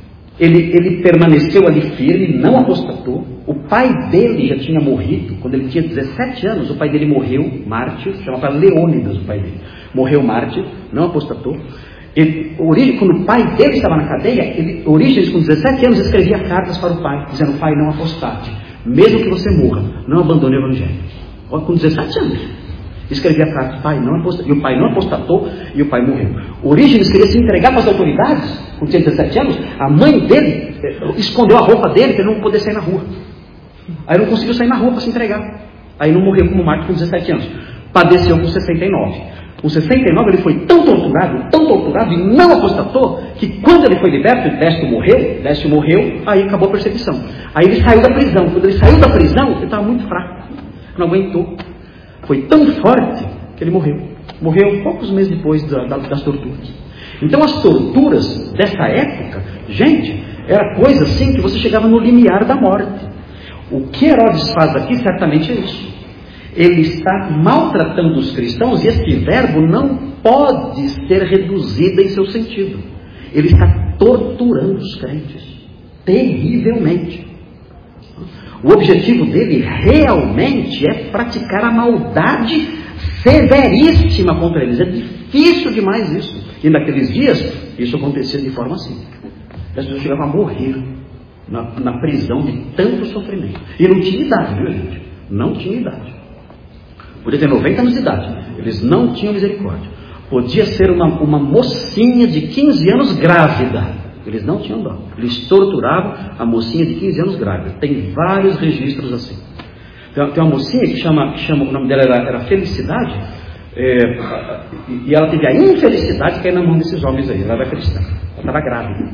Ele, ele permaneceu ali firme, não apostatou. O pai dele já tinha morrido, quando ele tinha dezessete anos, o pai dele morreu, mártir, chamava Leônidas o pai dele. Morreu mártir, não apostatou. Ele, quando o pai dele estava na cadeia, ele, Orígenes, com dezessete anos, escrevia cartas para o pai, dizendo: pai, não apostate, mesmo que você morra, não abandone o evangelho. Olha, com dezessete anos. Escrevia cartas, pai, não apostatou, e o pai não apostatou, e o pai morreu. Orígenes queria se entregar para as autoridades, com dezessete anos, a mãe dele eh, escondeu a roupa dele para ele não poder sair na rua. Aí não conseguiu sair na rua para se entregar. Aí não morreu como mártir com dezessete anos. Padeceu com sessenta e nove. Com sessenta e nove ele foi tão torturado, tão torturado, e não apostatou, que quando ele foi liberto, e Décio morreu, Décio morreu, aí acabou a perseguição. Aí ele saiu da prisão. Quando ele saiu da prisão, ele estava muito fraco, não aguentou. Foi tão forte que ele morreu. Morreu poucos meses depois da, da, das torturas. Então as torturas dessa época, gente, era coisa assim que você chegava no limiar da morte. O que Herodes faz aqui certamente é isso. Ele está maltratando os cristãos, e esse verbo não pode ser reduzido em seu sentido. Ele está torturando os crentes terrivelmente. O objetivo dele realmente é praticar a maldade severíssima contra eles. É difícil demais isso. E naqueles dias, isso acontecia de forma assim. As pessoas chegavam a morrer na, na prisão de tanto sofrimento. E não tinha idade, viu, gente? Não tinha idade. Podia ter noventa anos de idade. Eles não tinham misericórdia. Podia ser uma, uma mocinha de quinze anos grávida. Eles não tinham dó. Eles torturavam a mocinha de quinze anos grávida. Tem vários registros assim. Tem, tem uma mocinha que chama, que chama, o nome dela era, era Felicidade, é, e ela teve a infelicidade de cair na mão desses homens aí. Ela era cristã. Ela estava grávida.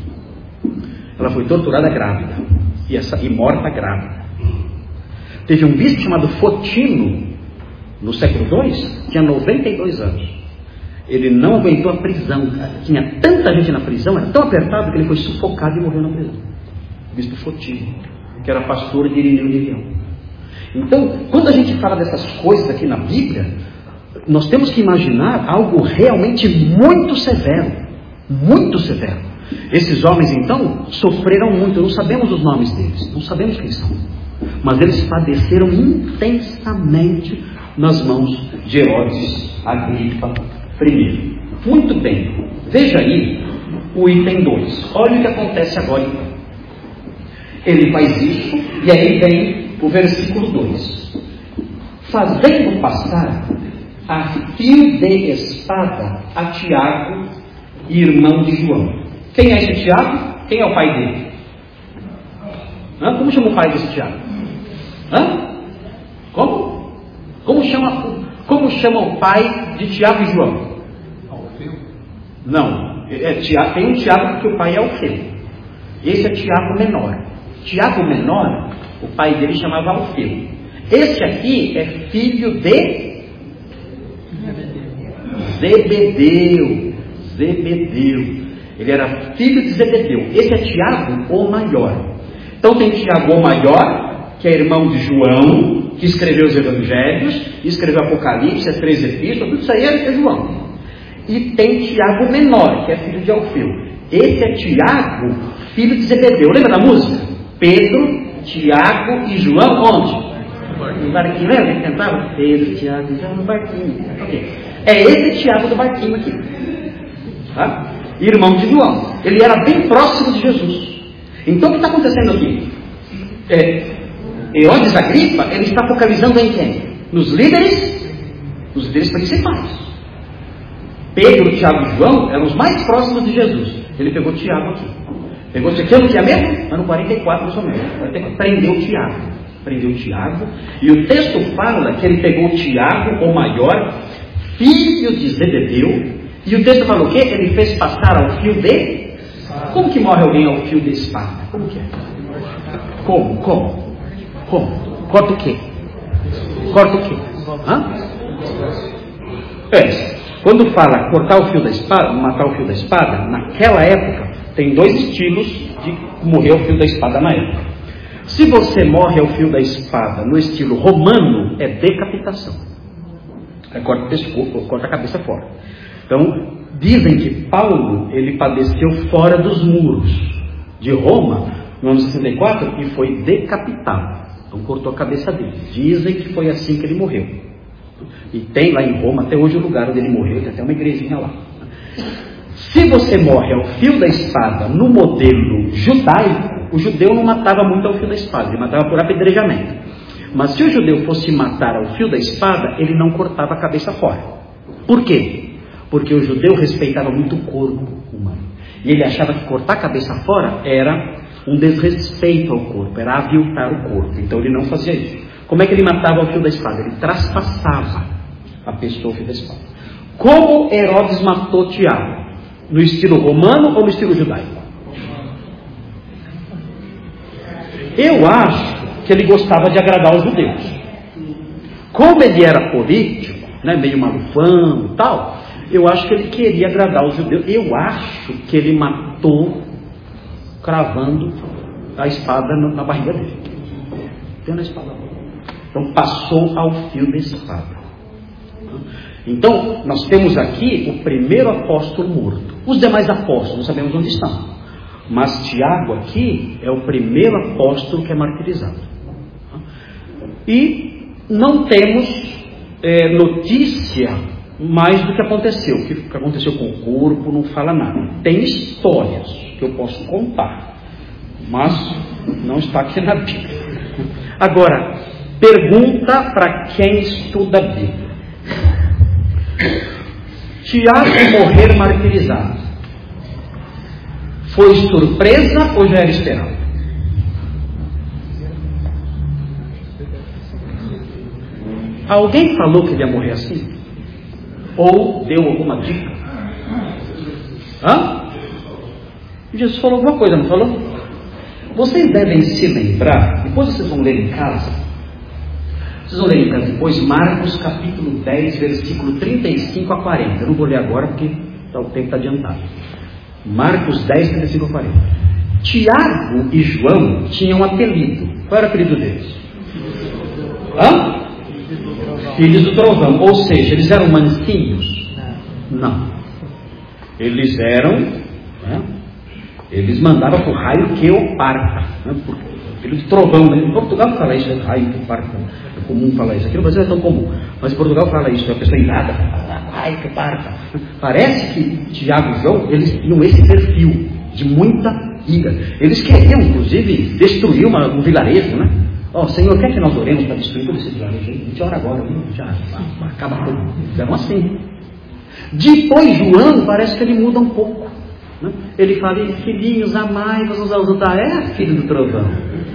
Ela foi torturada grávida. E, essa, e morta grávida. Teve um bispo chamado Fotino, no século dois, tinha noventa e dois anos. Ele não aguentou a prisão. Tinha tanta gente na prisão, era tão apertado que ele foi sufocado e morreu na prisão. O bispo Fotino, que era pastor de Irineu de Leão. Então, quando a gente fala dessas coisas aqui na Bíblia, nós temos que imaginar algo realmente muito severo. Muito severo. Esses homens, então, sofreram muito. Não sabemos os nomes deles, não sabemos quem são. Mas eles padeceram intensamente nas mãos de Herodes Agripa primeiro. Muito bem, veja aí o item dois. Olha o que acontece agora então. Ele faz isso, e aí vem o versículo dois. Fazendo passar a fio de espada a Tiago, irmão de João. Quem é esse Tiago? Quem é o pai dele? Hã? Como chama o pai desse Tiago? Hã? Como? Como chama, como chama o pai de Tiago e João? Não, é, Tiago, tem um Tiago que o pai é Alfeu. Esse é Tiago menor. Tiago menor, o pai dele chamava Alfeu. Esse aqui é filho de Zebedeu. Zebedeu. Ele era filho de Zebedeu. Esse é Tiago, o maior. Então tem Tiago, o maior, que é irmão de João, que escreveu os evangelhos, escreveu Apocalipse, as três epístolas, tudo isso aí é João. E tem Tiago menor, que é filho de Alfeu. Esse é Tiago, filho de Zebedeu. Lembra da música? Pedro, Tiago e João, onde? No barquinho, lembra? Ele cantava? Pedro, Tiago e João no barquinho. Okay. É esse Tiago do barquinho aqui. Tá? Irmão de João. Ele era bem próximo de Jesus. Então o que está acontecendo aqui? É, Herodes Agripa, ele está focalizando em quem? Nos líderes, nos líderes principais. Pedro, Tiago e João eram os mais próximos de Jesus. Ele pegou Tiago aqui. Pegou esse ano que é mesmo? Ano quarenta e quatro, mais ou menos. Prendeu Tiago. Prendeu Tiago. E o texto fala que ele pegou Tiago, o maior, filho de Zebedeu. E o texto fala o quê? Ele fez passar ao fio de... Como que morre alguém ao fio de espada? Como que é? Como? Como? Como? Corta o quê? Corta o quê? Hã? É. Quando fala cortar o fio da espada, matar o fio da espada, naquela época, tem dois estilos de morrer ao fio da espada na época. Se você morre ao fio da espada no estilo romano, é decapitação. Aí corta o pescoço, corta a cabeça fora. Então, dizem que Paulo, ele padeceu fora dos muros. de Roma, no ano sessenta e quatro, e foi decapitado. Então cortou a cabeça dele. Dizem que foi assim que ele morreu. E tem lá em Roma, até hoje, o lugar onde ele morreu, tem até uma igrejinha lá. Se você morre ao fio da espada no modelo judaico, o judeu não matava muito ao fio da espada, ele matava por apedrejamento. Mas se o judeu fosse matar ao fio da espada, ele não cortava a cabeça fora. Por quê? Porque o judeu respeitava muito o corpo humano. E ele achava que cortar a cabeça fora era um desrespeito ao corpo, era aviltar o corpo. Então ele não fazia isso. Como é que ele matava ao fio da espada? Ele traspassava a pessoa ao fio da espada. Como Herodes matou Tiago? No estilo romano ou no estilo judaico? Eu acho que ele gostava de agradar os judeus. Como ele era político, né, meio malufão e tal, eu acho que ele queria agradar os judeus. Eu acho que ele matou cravando a espada na barriga dele. Tendo a espada. Então passou ao fio da espada. Então nós temos aqui o primeiro apóstolo morto. Os demais apóstolos não sabemos onde estão. Mas Tiago aqui é o primeiro apóstolo que é martirizado. E não temos é, notícia mais do que aconteceu. O que aconteceu com o corpo não fala nada. Tem histórias que eu posso contar, mas não está aqui na Bíblia. Agora, pergunta para quem estuda a Bíblia. Tiago morrer martirizado, foi surpresa ou já era esperado? Alguém falou que ele ia morrer assim? Ou deu alguma dica? Hã? Jesus falou alguma coisa, não falou? Vocês devem se lembrar, depois vocês vão ler em casa, vocês vão ler em casa depois, Marcos capítulo dez, versículo trinta e cinco a quarenta. Eu não vou ler agora porque o tempo está adiantado. Marcos dez, trinta e cinco a quarenta. Tiago e João tinham um apelido. Qual era o apelido deles? Hã? Filhos do trovão. Ou seja, eles eram mansinhos? Não. Eles eram, né? Eles mandavam para o raio que o parta, né? Filho de trovão, né? Em Portugal fala isso, né? Raio que parta. É comum falar isso. Aqui no Brasil é tão comum, mas em Portugal fala isso. A pessoa irada, raio que parta. Parece que Tiago e João, eles tinham esse perfil de muita ira. Eles queriam, inclusive, destruir uma, um vilarejo, né? Ó, oh, Senhor, quer que nós oremos para destruir todo esse vilarejo? A gente ora agora, já acaba tudo. Então assim. Depois João, parece que ele muda um pouco, né? Ele fala, filhinhos, amai-vos uns aos outros. Ah, é filho do trovão.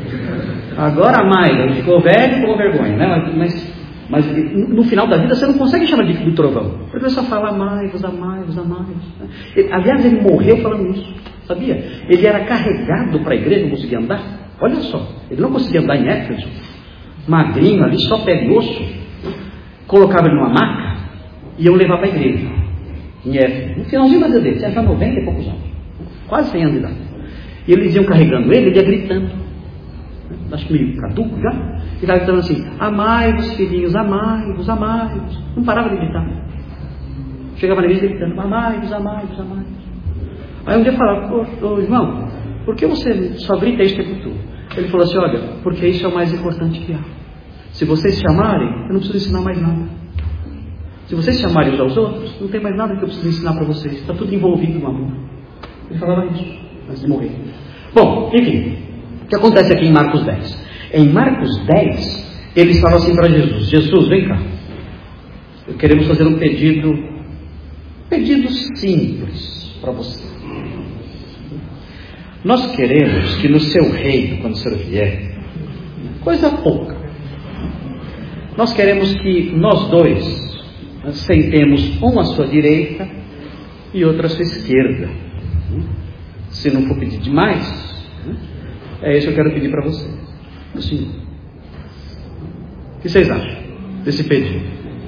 Agora amai, ele ficou velho e ficou com vergonha, né? Mas, mas no final da vida você não consegue chamar de filho do trovão. Ele começa a falar, amai-vos, amai-vos, amai-vos. Ele, aliás, ele morreu falando isso, sabia? Ele era carregado para a igreja, não conseguia andar. Olha só, ele não conseguia andar em Éfeso, magrinho ali, só pele e osso. Colocava ele numa maca e iam levar para a igreja, em Éfeso. No finalzinho da vida dele, tinha já noventa e poucos anos, quase cem anos de idade. E eles iam carregando ele, ele ia gritando, acho que meio caduco já, e estava gritando assim, amai-vos filhinhos, amai-vos, amai-vos. Não parava de gritar. Chegava na igreja gritando, amai-vos, amai-vos, amai-vos. Aí um dia falava, ô, ô irmão, por que você só grita isso o tempo todo? Ele falou assim, olha, porque isso é o mais importante que há. Se vocês chamarem, eu não preciso ensinar mais nada. Se vocês chamarem uns aos outros, não tem mais nada que eu preciso ensinar para vocês. Está tudo envolvido no amor. Ele falava isso antes de morrer. Bom, enfim, o que acontece aqui em Marcos dez? Em Marcos dez, eles falam assim para Jesus, Jesus, vem cá. Queremos fazer um pedido, pedido simples para você. Nós queremos que no seu reino, quando o Senhor vier, coisa pouca, nós queremos que nós dois sentemos um à sua direita e outro à sua esquerda. Se não for pedir demais, é isso que eu quero pedir para você. Assim, o que vocês acham desse pedido?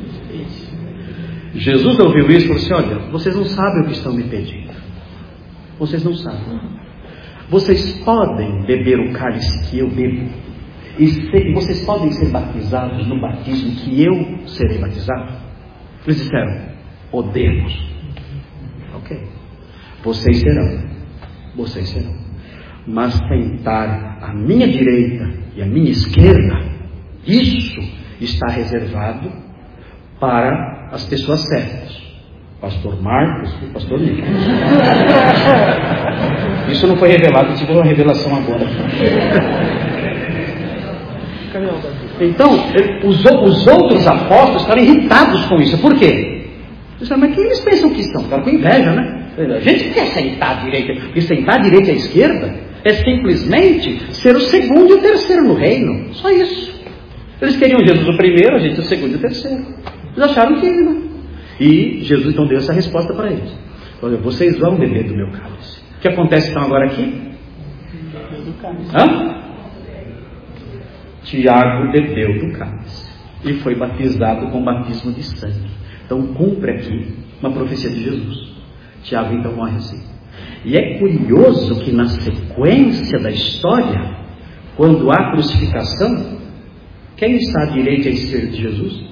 Jesus ouviu isso e falou assim, olha, vocês não sabem o que estão me pedindo. Vocês não sabem. Vocês podem beber o cálice que eu bebo, e ser, vocês podem ser batizados no batismo que eu serei batizado? Eles disseram, podemos. Ok. Vocês serão. Vocês serão. mas sentar à minha direita e à minha esquerda, isso está reservado para as pessoas certas. Pastor Marcos e Pastor Nicolas. Isso não foi revelado, tive uma revelação agora. Então, os, os outros apóstolos ficaram irritados com isso. Por quê? Mas quem eles pensam que são? Ficaram com inveja, né? A gente quer sentar à direita, porque sentar à direita e à esquerda é simplesmente ser o segundo e o terceiro no reino. Só isso. Eles queriam Jesus o primeiro, a gente o segundo e o terceiro. Eles acharam que ele, né? E Jesus então deu essa resposta para eles. Olha, vocês vão beber do meu cálice. O que acontece então agora aqui? Hã? Tiago bebeu do cálice e foi batizado com batismo de sangue. Então cumpre aqui uma profecia de Jesus. Tiago então morre assim. E é curioso que na sequência da história, quando há crucificação, quem está à direita e à esquerda de Jesus?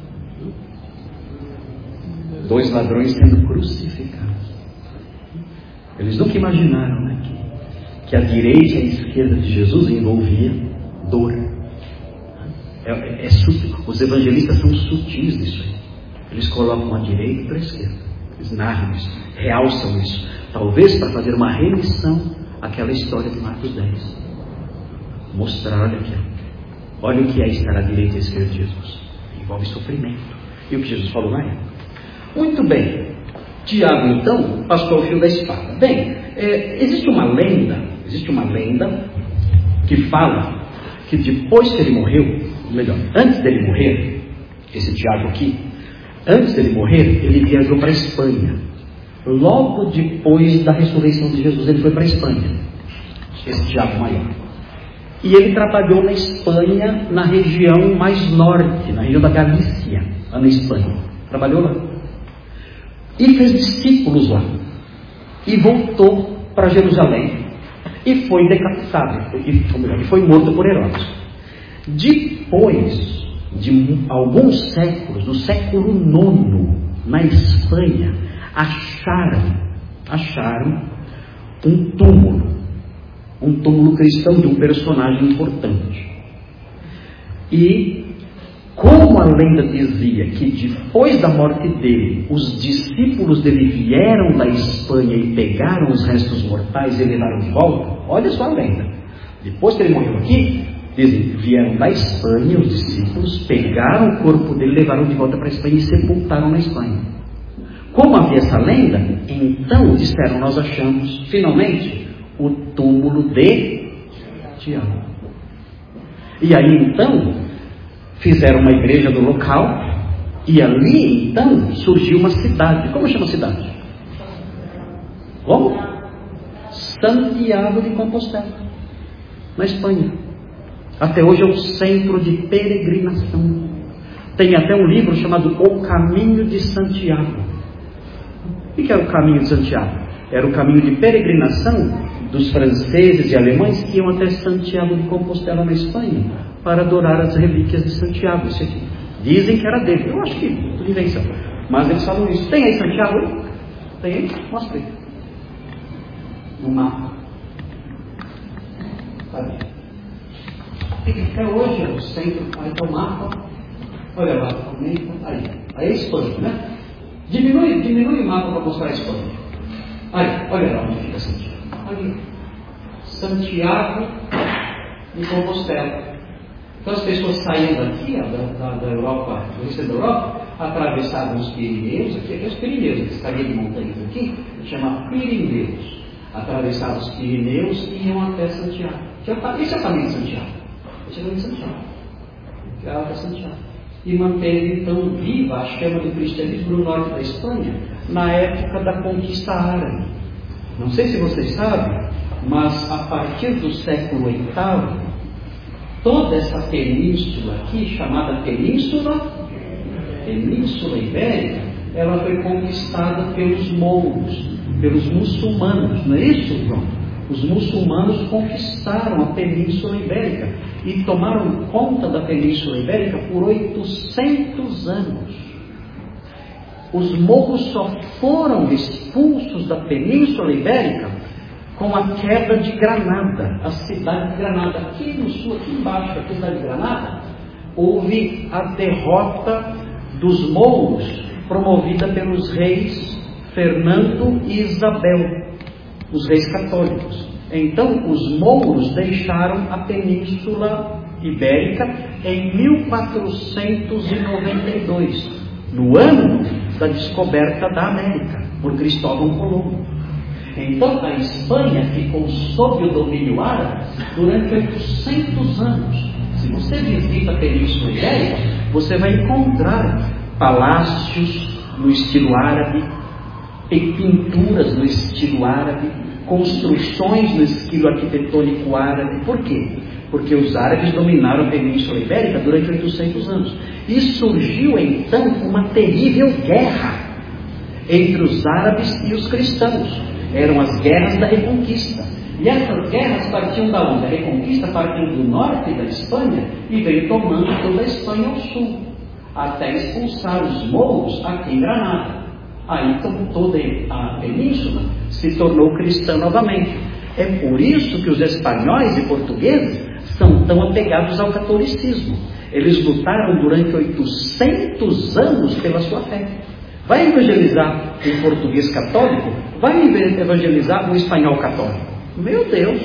Dois ladrões sendo crucificados. Eles nunca imaginaram, né, que, que a direita e a esquerda de Jesus envolvia dor. É, é, é sutil. Os evangelistas são sutis nisso aí. Eles colocam a direita para a esquerda. Eles narram isso, realçam isso. Talvez para fazer uma remissão àquela história de Marcos dez. Mostrar, olha aqui, olha o que é estar à direita e à esquerda de Jesus. Envolve sofrimento. E o que Jesus falou na época. Muito bem, Tiago então passou o fio da espada. Bem, é, existe uma lenda, existe uma lenda que fala que depois que ele morreu, melhor, antes dele morrer, esse Tiago aqui, antes dele morrer, ele viajou para a Espanha. Logo depois da ressurreição de Jesus, ele foi para a Espanha, esse Tiago maior. E ele trabalhou na Espanha, na região mais norte, na região da Galícia, lá na Espanha. Trabalhou lá. E fez discípulos lá. E voltou para Jerusalém. E foi decapitado. E foi, foi morto por Herodes. Depois de alguns séculos, no século nono, na Espanha, acharam, acharam um túmulo. Um túmulo cristão de um personagem importante. E como a lenda dizia que depois da morte dele, os discípulos dele vieram da Espanha e pegaram os restos mortais e levaram de volta, olha só a lenda. Depois que ele morreu aqui, dizem, vieram da Espanha os discípulos, pegaram o corpo dele, levaram de volta para a Espanha e sepultaram na Espanha. Como havia essa lenda, então disseram, nós achamos finalmente o túmulo de Tiago. E aí então fizeram uma igreja no local, e ali então surgiu uma cidade. Como chama a cidade? Como? Santiago de Compostela, na Espanha. Até hoje é um centro de peregrinação. Tem até um livro chamado O Caminho de Santiago. O que era o Caminho de Santiago? Era o caminho de peregrinação dos franceses e alemães que iam até Santiago de Compostela, na Espanha, para adorar as relíquias de Santiago. Isso aqui. Dizem que era dele. Eu acho que tudo invenção. Mas eles falam isso. Tem aí Santiago? Tem aí? Mostra aí. No mapa. Tá. Até hoje é o centro. Aí está o mapa. Olha lá. Aí. Aí é a Espanha, né? Diminui, diminui o mapa para mostrar a Espanha. Aí, olha lá onde fica Santiago. Ali. Santiago de Compostela. Então as pessoas saíam daqui, da, da, da Europa, do resto da Europa, atravessavam os Pirineus, aqui, aqui é os Pirineus, esse caminho de montanhas aqui, chama Pirineus. Atravessavam os Pirineus e iam até Santiago. Esse é o caminho de Santiago. Esse é o caminho de Santiago. Ela até Santiago. E manteve então viva a chama do cristianismo no norte da Espanha, na época da conquista árabe. Não sei se vocês sabem, mas a partir do século oitavo, toda essa península aqui, chamada Península, Península Ibérica, ela foi conquistada pelos mouros, pelos muçulmanos, não é isso, João? Os muçulmanos conquistaram a Península Ibérica e tomaram conta da Península Ibérica por oitocentos anos. Os mouros só foram expulsos da Península Ibérica com a queda de Granada, a cidade de Granada. Aqui no sul, aqui embaixo, aqui na cidade de Granada, houve a derrota dos mouros, promovida pelos reis Fernando e Isabel, os reis católicos. Então, os mouros deixaram a Península Ibérica em mil quatrocentos e noventa e dois, no ano da descoberta da América, por Cristóvão Colombo. Então, a Espanha ficou sob o domínio árabe durante oitocentos anos. Se você visita a Península Ibérica, você vai encontrar palácios no estilo árabe, pinturas no estilo árabe, construções no estilo arquitetônico árabe. Por quê? Porque os árabes dominaram a Península Ibérica durante oitocentos anos. E surgiu então uma terrível guerra entre os árabes e os cristãos. Eram as guerras da Reconquista. E essas guerras partiam da onde? A Reconquista partiu do norte da Espanha e veio tomando toda a Espanha ao sul, até expulsar os mouros aqui em Granada. Aí então, toda a península se tornou cristã novamente. É por isso que os espanhóis e portugueses são tão apegados ao catolicismo. Eles lutaram durante oitocentos anos pela sua fé. Vai evangelizar um português católico, vai evangelizar um espanhol católico. Meu Deus,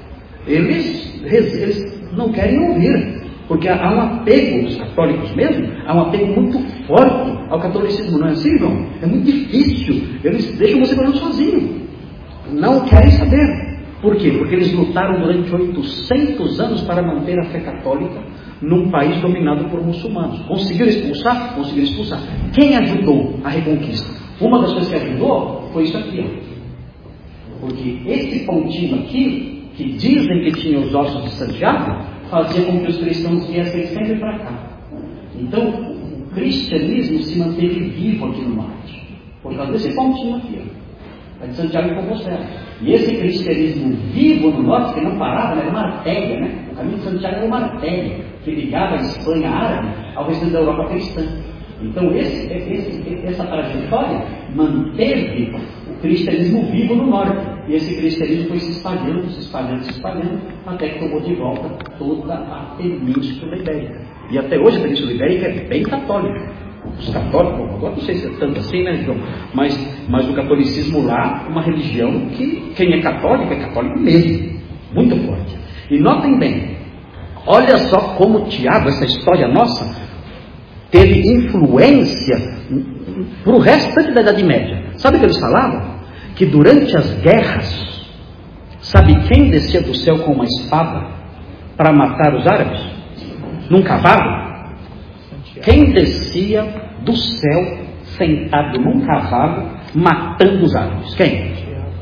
eles, eles não querem ouvir, porque há um apego dos católicos mesmo, há um apego muito forte ao catolicismo, não é assim, irmão? É muito difícil, eles deixam você falando sozinho, não querem saber. Por quê? Porque eles lutaram durante oitocentos anos para manter a fé católica num país dominado por muçulmanos. Conseguiram expulsar? Conseguiram expulsar. Quem ajudou a Reconquista? Uma das coisas que ajudou foi isso aqui, ó. Porque esse pontinho aqui, que dizem que tinha os ossos de Santiago, fazia com que os cristãos viessem sempre para cá. Então, o cristianismo se manteve vivo aqui no norte, por causa desse pontinho aqui, ó, de Santiago de Compostela. E esse cristianismo vivo no norte, que não parava, era uma artéria, né? O caminho de Santiago era uma artéria que ligava a Espanha árabe ao restante da Europa cristã. Então, esse, esse, essa trajetória manteve o cristianismo vivo no norte. E esse cristianismo foi se espalhando, se espalhando, se espalhando, até que tomou de volta toda a Península Ibérica. E até hoje a Península Ibérica é bem católica. Os católicos, agora não sei se é tanto assim, né, João? Mas, mas o catolicismo lá é uma religião que quem é católico é católico mesmo. Muito forte. E notem bem, olha só como Tiago, essa história nossa, teve influência para o restante da Idade Média. Sabe o que eles falavam? Que durante as guerras, sabe quem descia do céu com uma espada para matar os árabes? Num cavalo? Quem descia do céu sentado num cavalo matando os árabes? Quem?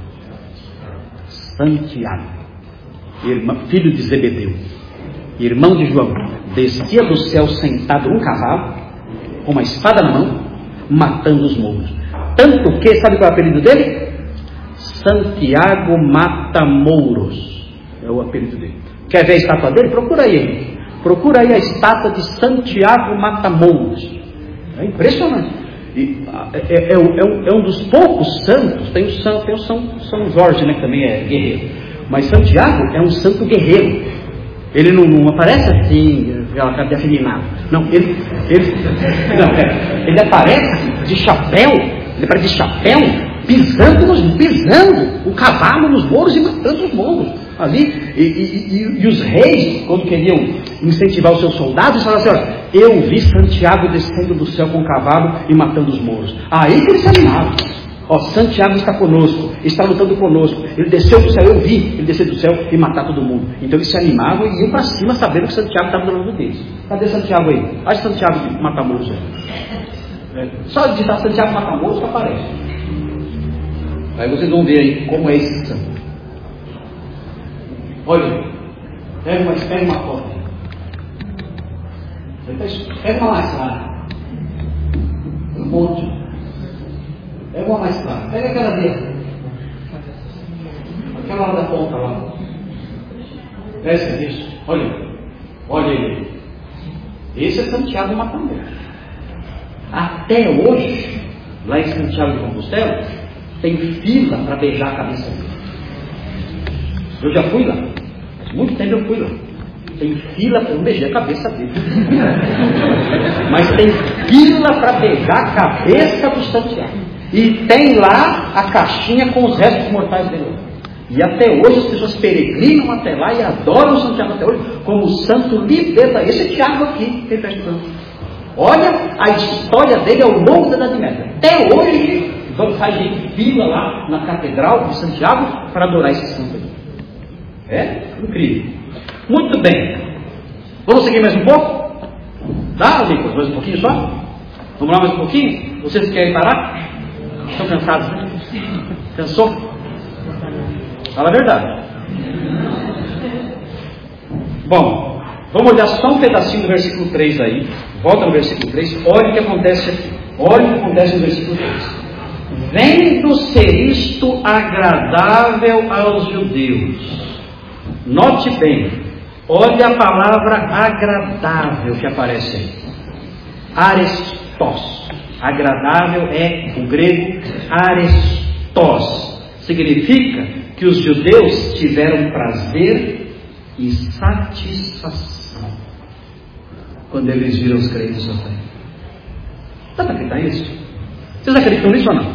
Santiago, irmão, filho de Zebedeu, irmão de João, descia do céu sentado num cavalo com uma espada na mão matando os mouros. Tanto que, sabe qual é o apelido dele? Santiago Mata-Mouros é o apelido dele. Quer ver a estátua dele? Procura aí. Procura aí a estátua de Santiago Mata-Mouros. É impressionante. E, é, é, é, um, é um dos poucos santos. Tem o, São, tem o São, São Jorge, né, que também é guerreiro. Mas Santiago é um santo guerreiro. Ele não, não aparece assim, aquela cara de afeminado. Não, ele, ele, não, é, ele aparece de chapéu. Ele aparece de chapéu, pisando, nos, pisando o cavalo nos mouros e matando os mouros ali. E, e, e, e os reis, quando queriam incentivar os seus soldados, falavam assim: olha, eu vi Santiago descendo do céu com o cavalo e matando os mouros. Aí que eles se animavam. Ó, Santiago está conosco, está lutando conosco. Ele desceu do céu, eu vi ele descer do céu e matar todo mundo. Então eles se animavam e iam para cima sabendo que Santiago estava do lado deles. Cadê Santiago aí? Acha Santiago de Mata-Mouros aí. É. Só digitar Santiago Mata-Mouros que aparece. Aí vocês vão ver aí como é esse santo. Olha, pega uma, pega uma foto. Pega uma mais clara. Um monte. Pega uma mais clara. Pega aquela dele. Aquela lá da ponta lá. Essa aqui. Olha. Olha ele. Esse é Santiago Mata-Mouros. Até hoje, lá em Santiago de Compostela, tem fila para beijar a cabeça dele. Eu já fui lá. Faz muito tempo eu fui lá. Tem fila para eu beijar a cabeça dele. Mas tem fila para beijar a cabeça do Santiago. E tem lá a caixinha com os restos mortais dele. E até hoje as pessoas peregrinam até lá e adoram o Santiago até hoje como o santo liberta. Esse Tiago aqui, que ele está estudando. Olha a história dele ao longo da Idade Média. Até hoje, faz gente fila lá na Catedral de Santiago para adorar esse santo aqui. É incrível. Muito bem. Vamos seguir mais um pouco? Dá, Nicolas? Mais um pouquinho só? Vamos lá mais um pouquinho? Vocês querem parar? Estão cansados, né? Cansou? Fala a verdade. Bom, vamos olhar só um pedacinho do versículo três aí. Volta no versículo três. Olha o que acontece aqui. Olha o que acontece no versículo três. Vendo ser isto agradável aos judeus. Note bem. Olha a palavra agradável que aparece aí. Arestos. Agradável é o grego arestos. Significa que os judeus tiveram prazer e satisfação quando eles viram os crentes sofrendo. Dá para acreditar nisso? Vocês acreditam nisso ou não?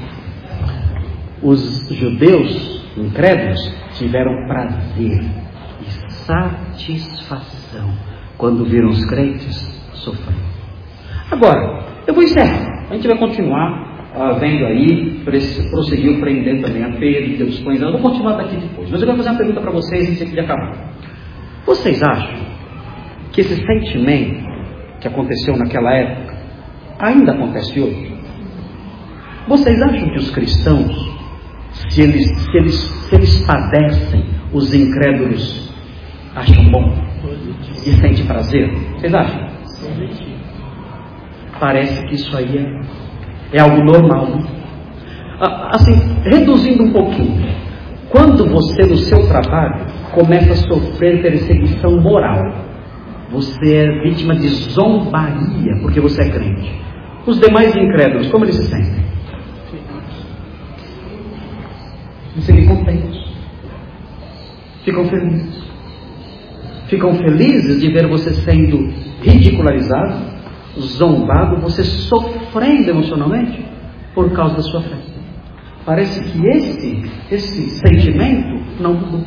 Os judeus incrédulos tiveram prazer e satisfação quando viram os crentes sofrendo. Agora, eu vou encerrar. A gente vai continuar uh, vendo aí, prosseguiu prendendo também a Pedro, Deus põe. Eu vou continuar daqui depois. Mas eu quero fazer uma pergunta para vocês antes de acabar. Vocês acham que esse sentimento que aconteceu naquela época ainda acontece hoje? Vocês acham que os cristãos, se eles, se eles, se eles padecem, os incrédulos acham bom e sentem prazer? Vocês acham? Parece que isso aí é, é algo normal, né? Assim, reduzindo um pouquinho, quando você no seu trabalho começa a sofrer perseguição moral, você é vítima de zombaria porque você é crente, os demais incrédulos, como eles se sentem? Eles ficam contentes, ficam felizes, ficam felizes de ver você sendo ridicularizado, zombado, você sofrendo emocionalmente por causa da sua fé. Parece que esse, esse sentimento não mudou.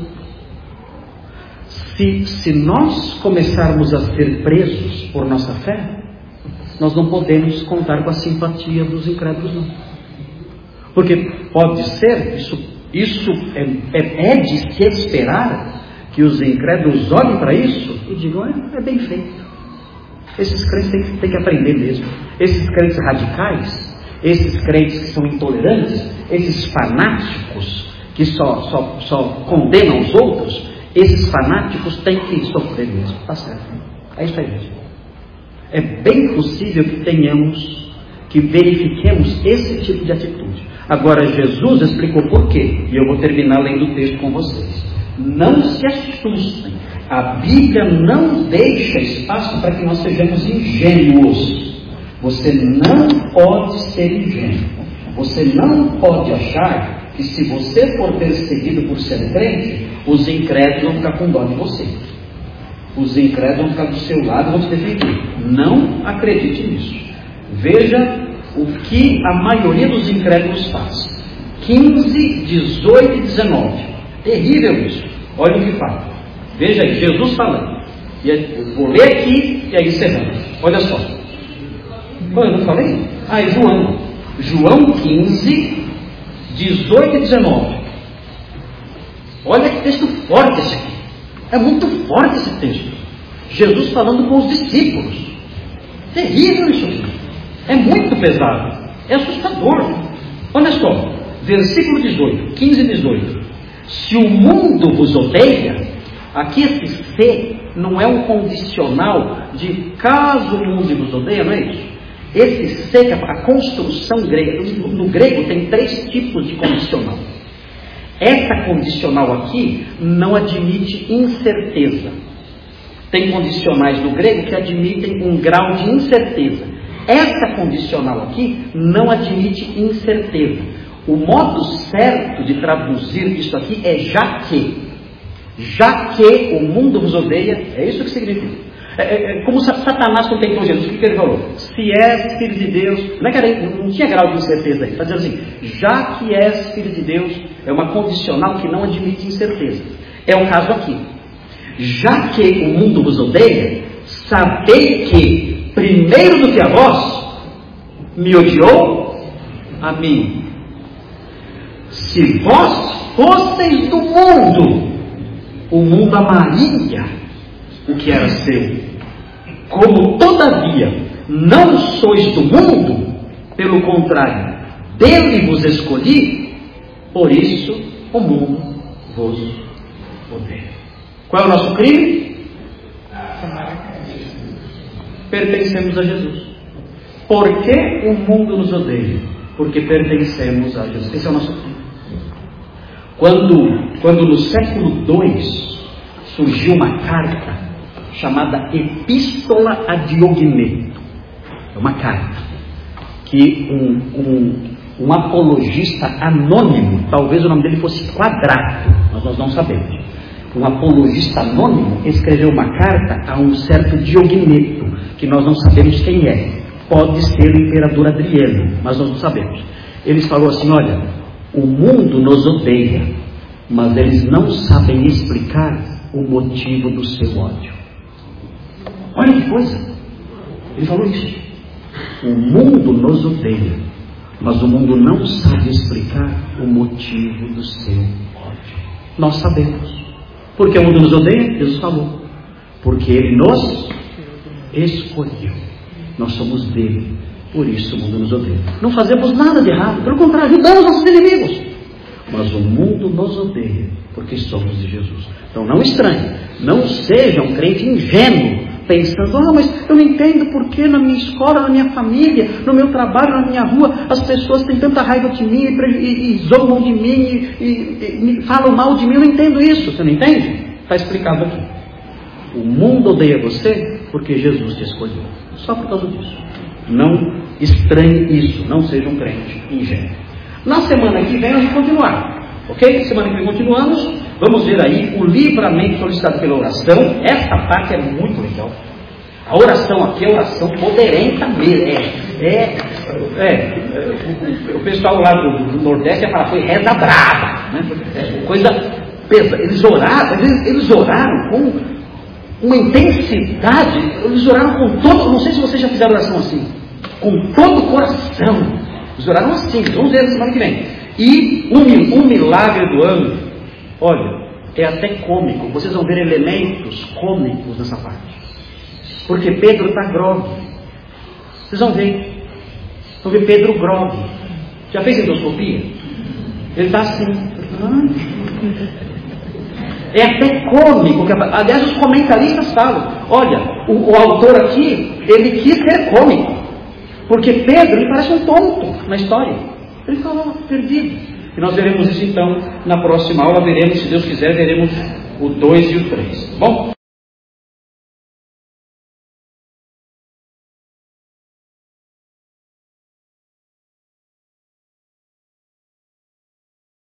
Se, se nós começarmos a ser presos por nossa fé, nós não podemos contar com a simpatia dos incrédulos, não. Porque pode ser, isso, isso é, é, é de se esperar que os incrédulos olhem para isso e digam, é, é bem feito. Esses crentes têm que, têm que aprender mesmo. Esses crentes radicais, esses crentes que são intolerantes, esses fanáticos que só, só, só condenam os outros, esses fanáticos têm que sofrer mesmo. Está certo. É isso aí, gente. É bem possível que tenhamos, que verifiquemos esse tipo de atitude. Agora, Jesus explicou por quê. E eu vou terminar lendo o texto com vocês. Não se assustem. A Bíblia não deixa espaço para que nós sejamos ingênuos. Você não pode ser ingênuo. Você não pode achar que se você for perseguido por ser crente, os incrédulos vão ficar com dó de você. Os incrédulos vão ficar do seu lado e vão te defender. Não acredite nisso. Veja o que a maioria dos incrédulos faz. quinze, dezoito e dezenove. Terrível isso. Olha o que fala. Veja aí, Jesus falando. E eu vou ler aqui e aí encerramos. Olha só. Qual eu não falei? Ah, é João. João quinze, dezoito e dezenove. Olha que texto forte esse aqui. É muito forte esse texto. Jesus falando com os discípulos. Terrível isso aqui. É muito pesado. É assustador. Olha só. Versículo dezoito. quinze e dezoito. Se o mundo vos odeia, aqui esse se não é um condicional de caso o mundo vos odeia, não é isso? Esse se, a construção grega, no, no grego tem três tipos de condicional. Essa condicional aqui não admite incerteza. Tem condicionais no grego que admitem um grau de incerteza. Essa condicional aqui não admite incerteza. O modo certo de traduzir isso aqui é já que. Já que o mundo vos odeia, é isso que significa. É, é, é como Satanás quando tentou Jesus, o que, que ele falou? Se és filho de Deus, não, é que era, não tinha grau de incerteza aí, está dizendo assim, já que és filho de Deus, é uma condicional que não admite incerteza. É o caso aqui. Já que o mundo vos odeia, sabei que, primeiro do que a vós, me odiou a mim. Se vós fosseis do mundo, o mundo amaria o que era seu. Como todavia não sois do mundo, pelo contrário, dele vos escolhi, por isso o mundo vos odeia. Qual é o nosso crime? Pertencemos a Jesus. Por que o mundo nos odeia? Porque pertencemos a Jesus. Esse é o nosso crime. Quando, quando no século dois surgiu uma carta chamada Epístola a Diogneto, é uma carta que um, um, um apologista anônimo, talvez o nome dele fosse Quadrato, mas nós não sabemos, um apologista anônimo escreveu uma carta a um certo Diogneto, que nós não sabemos quem é, pode ser o imperador Adriano, mas nós não sabemos. Ele falou assim: olha, o mundo nos odeia, mas eles não sabem explicar o motivo do seu ódio. Olha que coisa! Ele falou isso. O mundo nos odeia, mas o mundo não sabe explicar o motivo do seu ódio. Nós sabemos. Por que o mundo nos odeia? Jesus falou. Porque Ele nos escolheu. Nós somos dele. Por isso o mundo nos odeia. Não fazemos nada de errado. Pelo contrário, ajudamos nossos inimigos. Mas o mundo nos odeia porque somos de Jesus. Então não estranhe. Não seja um crente ingênuo, pensando: ah, mas eu não entendo porque na minha escola, na minha família, no meu trabalho, na minha rua, as pessoas têm tanta raiva de mim e, e, e zombam de mim e, e, e falam mal de mim. Eu não entendo isso. Você não entende? Está explicado aqui. O mundo odeia você porque Jesus te escolheu. Só por causa disso. Não estranhe isso. Não seja um crente ingênuo. Na semana que vem nós vamos continuar. Ok? Semana que vem continuamos. Vamos ver aí o livramento solicitado pela oração. Essa parte é muito legal. A oração aqui é oração poderenta mesmo. É, é, é, o, o pessoal lá do, do Nordeste ia falar, foi reza brava, né? É, coisa pesa. Eles oraram, eles, eles oraram com uma intensidade. Eles oraram com todo. Não sei se vocês já fizeram oração assim. Com todo o coração. Eles oraram assim. Vamos ver na semana que vem. E um, um milagre do ano, olha, é até cômico. Vocês vão ver elementos cômicos nessa parte. Porque Pedro está grogue. Vocês vão ver. Vão ver Pedro grogue. Já fez endoscopia? Ele está assim. É até cômico. Aliás, os comentaristas falam: olha, o, o autor aqui, ele quis ser cômico. Porque Pedro, ele parece um tonto na história. Ele está lá, perdido. E nós veremos isso então na próxima aula. Veremos, se Deus quiser, veremos o dois e o três. Bom?